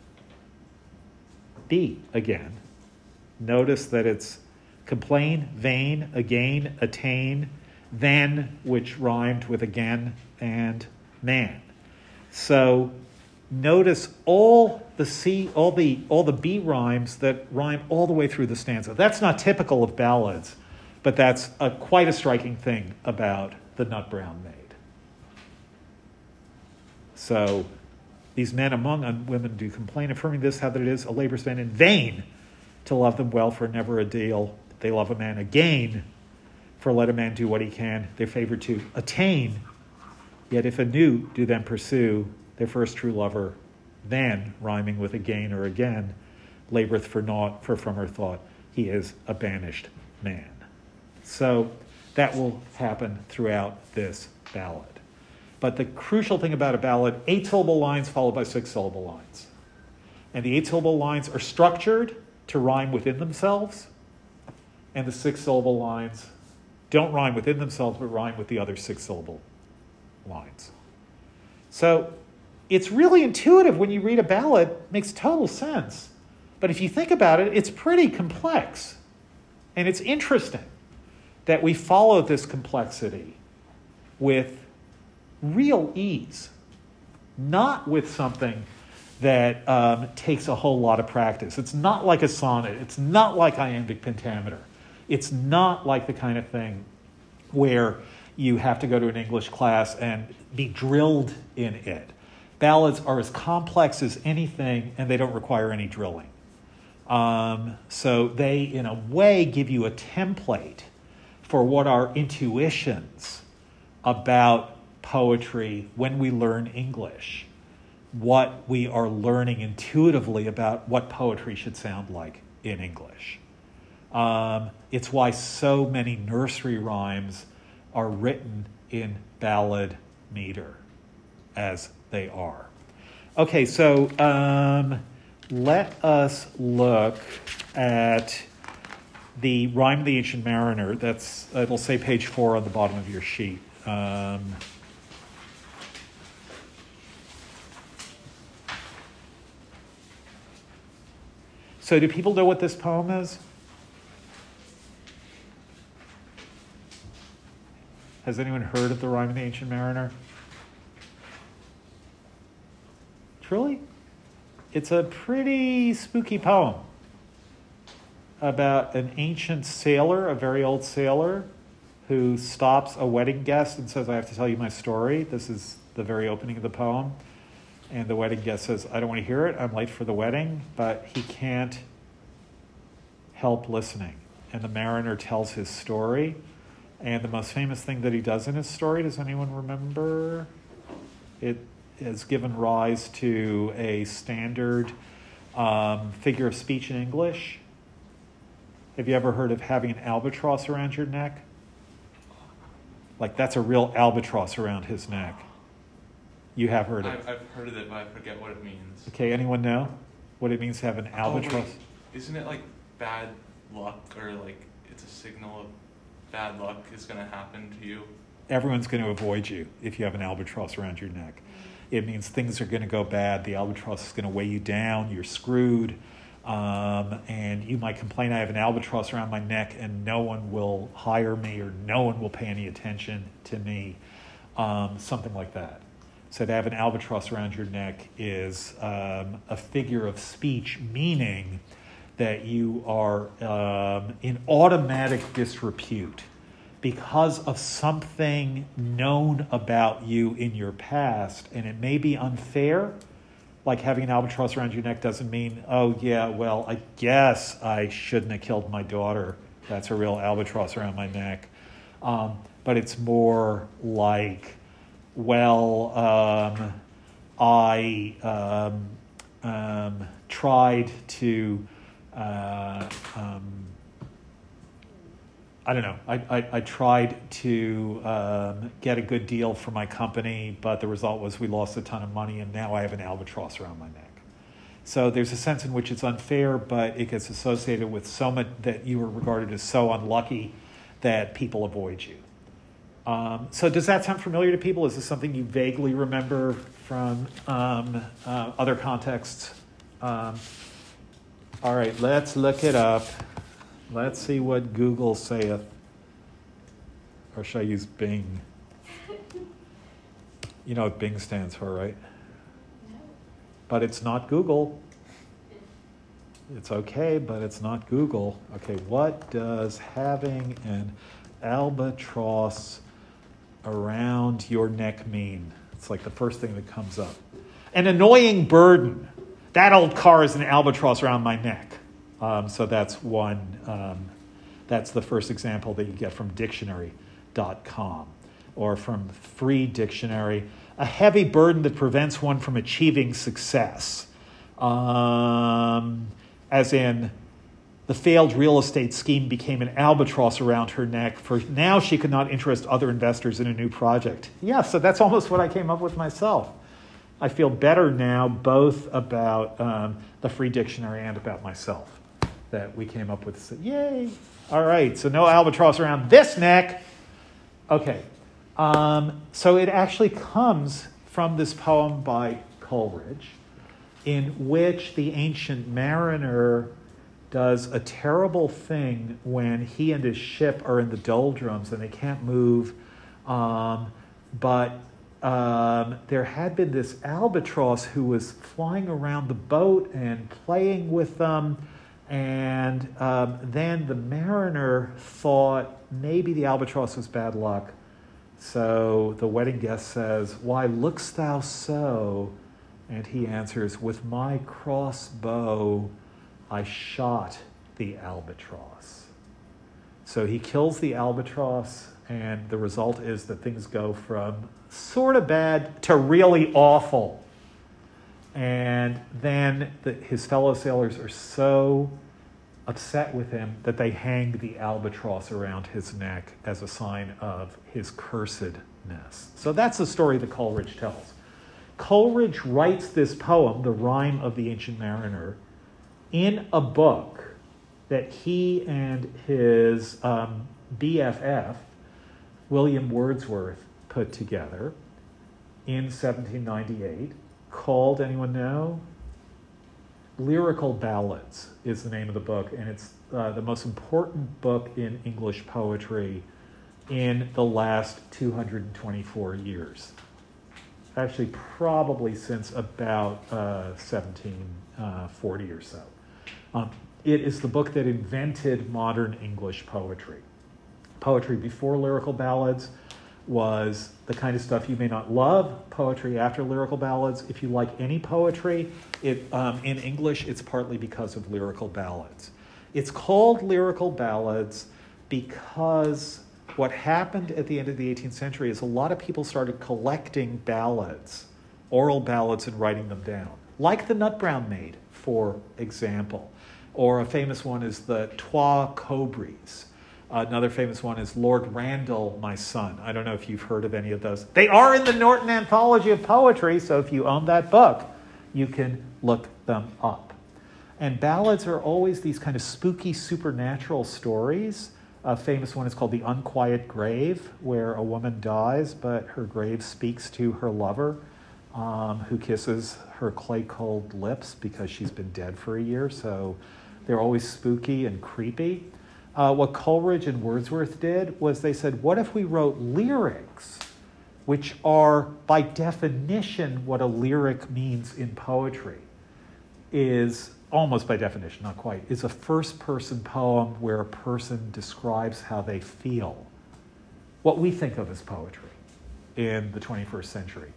B again. Notice that it's complain, vain, again, attain, then, which rhymed with again and man. So notice all the B rhymes that rhyme all the way through the stanza. That's not typical of ballads, but that's quite a striking thing about the Nut Brown Maid. So these men among women do complain, affirming this, how that it is a labor spent in vain to love them well, for never a deal. They love a man again, for let a man do what he can, their favor to attain. Yet if anew do them pursue their first true lover, then, rhyming with again or again, laboreth for naught, for from her thought he is a banished man. So that will happen throughout this ballad. But the crucial thing about a ballad, 8-syllable lines followed by 6-syllable lines. And the 8-syllable lines are structured to rhyme within themselves, and the 6-syllable lines don't rhyme within themselves, but rhyme with the other 6-syllable lines. So it's really intuitive when you read a ballad, it makes total sense. But if you think about it, it's pretty complex. And it's interesting that we follow this complexity with real ease, not with something that takes a whole lot of practice. It's not like a sonnet. It's not like iambic pentameter. It's not like the kind of thing where you have to go to an English class and be drilled in it. Ballads are as complex as anything, and they don't require any drilling. So they, in a way, give you a template for what our intuitions about poetry when we learn English, what we are learning intuitively about what poetry should sound like in English. It's why so many nursery rhymes are written in ballad meter, as they are. Okay, so let us look at the Rhyme of the Ancient Mariner. It'll say page 4 on the bottom of your sheet. So do people know what this poem is? Has anyone heard of the Rhyme of the Ancient Mariner? Truly? It's a pretty spooky poem about an ancient sailor, a very old sailor, who stops a wedding guest and says, I have to tell you my story. This is the very opening of the poem. And the wedding guest says, I don't want to hear it. I'm late for the wedding. But he can't help listening. And the mariner tells his story. And the most famous thing that he does in his story, does anyone remember? It has given rise to a standard figure of speech in English. Have you ever heard of having an albatross around your neck? Like, that's a real albatross around his neck. You have heard of it. I've heard of it, but I forget what it means. Okay, anyone know what it means to have an albatross? Oh, wait. Isn't it like bad luck, or like it's a signal of bad luck is going to happen to you? Everyone's going to avoid you if you have an albatross around your neck. It means things are going to go bad. The albatross is going to weigh you down. You're screwed. And you might complain, I have an albatross around my neck and no one will hire me or no one will pay any attention to me. Something like that. So to have an albatross around your neck is a figure of speech, meaning that you are in automatic disrepute because of something known about you in your past, and it may be unfair. Like having an albatross around your neck doesn't mean, oh yeah, well, I guess I shouldn't have killed my daughter. That's a real albatross around my neck. But it's more like, well, I tried to, I don't know, I tried to get a good deal for my company, but the result was we lost a ton of money and now I have an albatross around my neck. So there's a sense in which it's unfair, but it gets associated with so much that you are regarded as so unlucky that people avoid you. So does that sound familiar to people? Is this something you vaguely remember from other contexts? All right, let's look it up. Let's see what Google saith. Or should I use Bing? You know what Bing stands for, right? But it's not Google. It's okay, but it's not Google. Okay, what does having an albatross around your neck mean? It's like the first thing that comes up. An annoying burden. That old car is an albatross around my neck. So that's one. That's the first example that you get from dictionary.com or from Free Dictionary. A heavy burden that prevents one from achieving success. As in, the failed real estate scheme became an albatross around her neck, for now she could not interest other investors in a new project. Yeah, so that's almost what I came up with myself. I feel better now both about the Free Dictionary and about myself that we came up with. Yay! All right, so no albatross around this neck. Okay, so it actually comes from this poem by Coleridge, in which the Ancient Mariner does a terrible thing when he and his ship are in the doldrums and they can't move. But there had been this albatross who was flying around the boat and playing with them. And then the mariner thought maybe the albatross was bad luck. So the wedding guest says, "Why look'st thou so?" And he answers, "With my crossbow I shot the albatross." So he kills the albatross, and the result is that things go from sort of bad to really awful. And then his fellow sailors are so upset with him that they hang the albatross around his neck as a sign of his cursedness. So that's the story that Coleridge tells. Coleridge writes this poem, The Rime of the Ancient Mariner, in a book that he and his BFF, William Wordsworth, put together in 1798, called, anyone know? Lyrical Ballads is the name of the book, and it's the most important book in English poetry in the last 224 years. Actually, probably since about 1740 or so. It is the book that invented modern English poetry. Poetry before Lyrical Ballads was the kind of stuff you may not love. Poetry after Lyrical Ballads, if you like any poetry, in English, it's partly because of Lyrical Ballads. It's called Lyrical Ballads because what happened at the end of the 18th century is a lot of people started collecting ballads, oral ballads, and writing them down, like the Nut Brown Maid, for example. Or a famous one is the Trois Cobries. Another famous one is Lord Randall, My Son. I don't know if you've heard of any of those. They are in the Norton Anthology of Poetry, so if you own that book, you can look them up. And ballads are always these kind of spooky, supernatural stories. A famous one is called The Unquiet Grave, where a woman dies, but her grave speaks to her lover, who kisses her clay-cold lips because she's been dead for a year. So they're always spooky and creepy. What Coleridge and Wordsworth did was they said, what if we wrote lyrics, which are, by definition, what a lyric means in poetry, is almost by definition, not quite, is a first-person poem where a person describes how they feel. What we think of as poetry in the 21st century.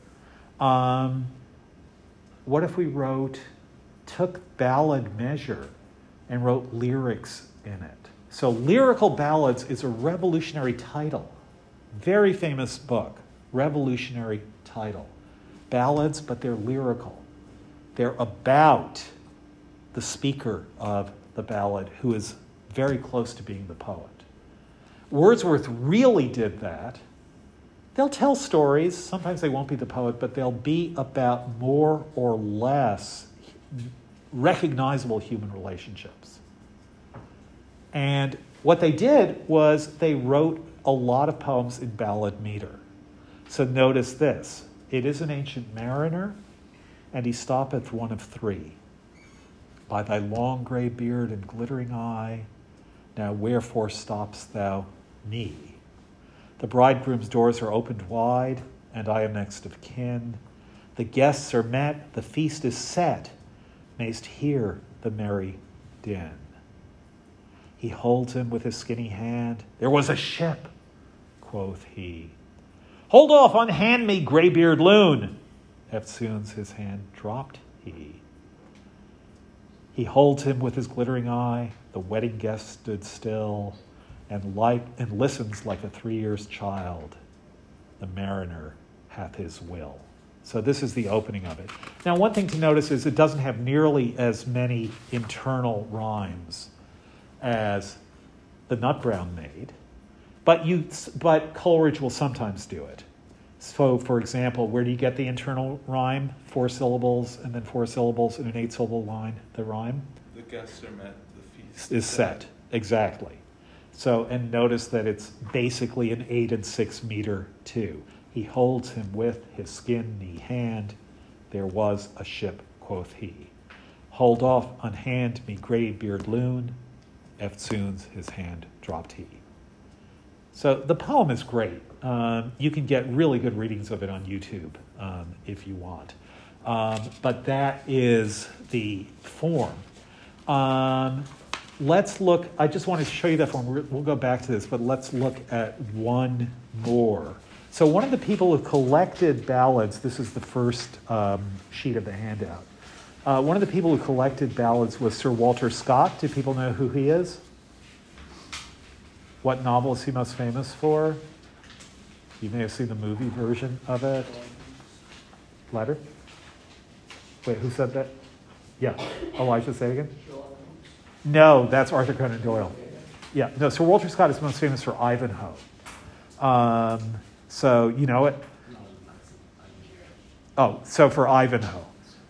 What if we took ballad measure and wrote lyrics in it? So Lyrical Ballads is a revolutionary title. Very famous book, revolutionary title. Ballads, but they're lyrical. They're about the speaker of the ballad, who is very close to being the poet. Wordsworth really did that. They'll tell stories. Sometimes they won't be the poet, but they'll be about more or less recognizable human relationships. And what they did was they wrote a lot of poems in ballad meter. So notice this. It is an ancient mariner, and he stoppeth one of three. By thy long grey beard and glittering eye, now wherefore stopp'st thou me? The bridegroom's doors are opened wide, and I am next of kin. The guests are met, the feast is set, mayst hear the merry din. He holds him with his skinny hand. There was a ship, quoth he. Hold off, unhand me, greybeard loon. Eftsoons his hand dropped he. He holds him with his glittering eye. The wedding guest stood still and listens like a 3 years child. The mariner hath his will. So this is the opening of it. Now, one thing to notice is it doesn't have nearly as many internal rhymes as the Nut Brown Maid, but Coleridge will sometimes do it. So, for example, where do you get the internal rhyme? 4 syllables and then 4 syllables in an 8-syllable line, the rhyme? The guests are met, the feast Is set, exactly. So, and notice that it's basically an 8 and 6 meter too. He holds him with his skinny hand. There was a ship, quoth he. Hold off, unhand me, greybeard loon. Eftsoons his hand dropped he. So the poem is great. You can get really good readings of it on YouTube if you want. But that is the form. Let's look, I just wanted to show you that form. We'll go back to this, but let's look at one more. So one of the people who collected ballads, this is the first sheet of the handout. One of the people who collected ballads was Sir Walter Scott. Do people know who he is? What novel is he most famous for? You may have seen the movie version of it. Letter? Wait, who said that? Yeah. Elijah, say it again? No, that's Arthur Conan Doyle. Yeah, no, Sir Walter Scott is most famous for Ivanhoe. So, you know it? Oh, so for Ivanhoe.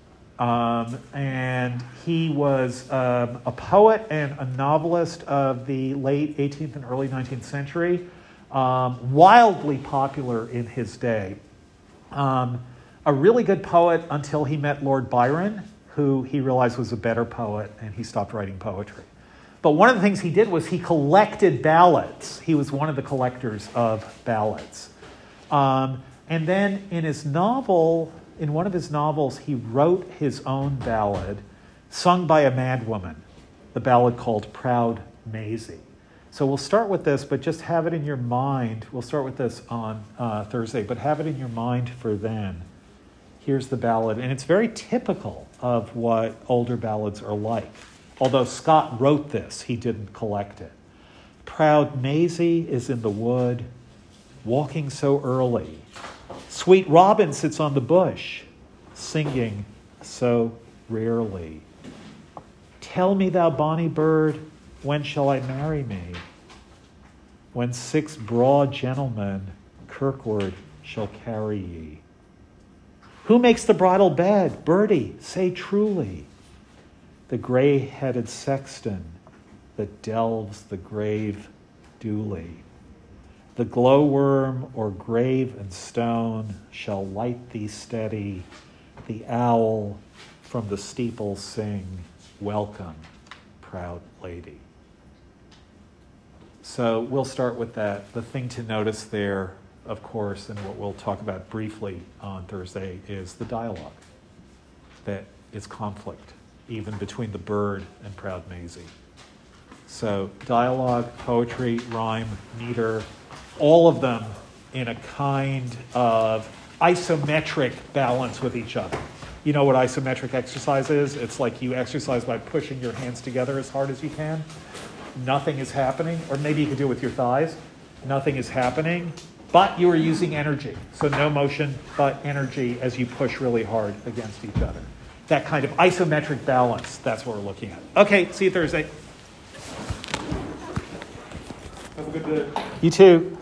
And he was a poet and a novelist of the late 18th and early 19th century, wildly popular in his day. A really good poet until he met Lord Byron, who he realized was a better poet, and he stopped writing poetry. But one of the things he did was he collected ballads. He was one of the collectors of ballads. And then in his novel, in one of his novels, he wrote his own ballad sung by a madwoman, the ballad called Proud Maisie. So we'll start with this, but just have it in your mind. We'll start with this on Thursday, but have it in your mind for then. Here's the ballad, and it's very typical of what older ballads are like. Although Scott wrote this, he didn't collect it. Proud Maisie is in the wood, walking so early. Sweet robin sits on the bush, singing so rarely. Tell me, thou bonny bird, when shall I marry me? When 6 broad gentlemen kirkward shall carry ye. Who makes the bridal bed? Birdie, say truly. The gray-headed sexton that delves the grave duly. The glowworm or grave and stone shall light thee steady. The owl from the steeple sing, welcome, proud lady. So we'll start with that. The thing to notice there, of course, and what we'll talk about briefly on Thursday, is the dialogue. That is conflict, even between the bird and Proud Maisie. So dialogue, poetry, rhyme, meter, all of them in a kind of isometric balance with each other. You know what isometric exercise is? It's like you exercise by pushing your hands together as hard as you can. Nothing is happening, or maybe you could do it with your thighs. Nothing is happening, but you are using energy. So no motion, but energy as you push really hard against each other. That kind of isometric balance, that's what we're looking at. Okay, see you Thursday. Have a good day. You too.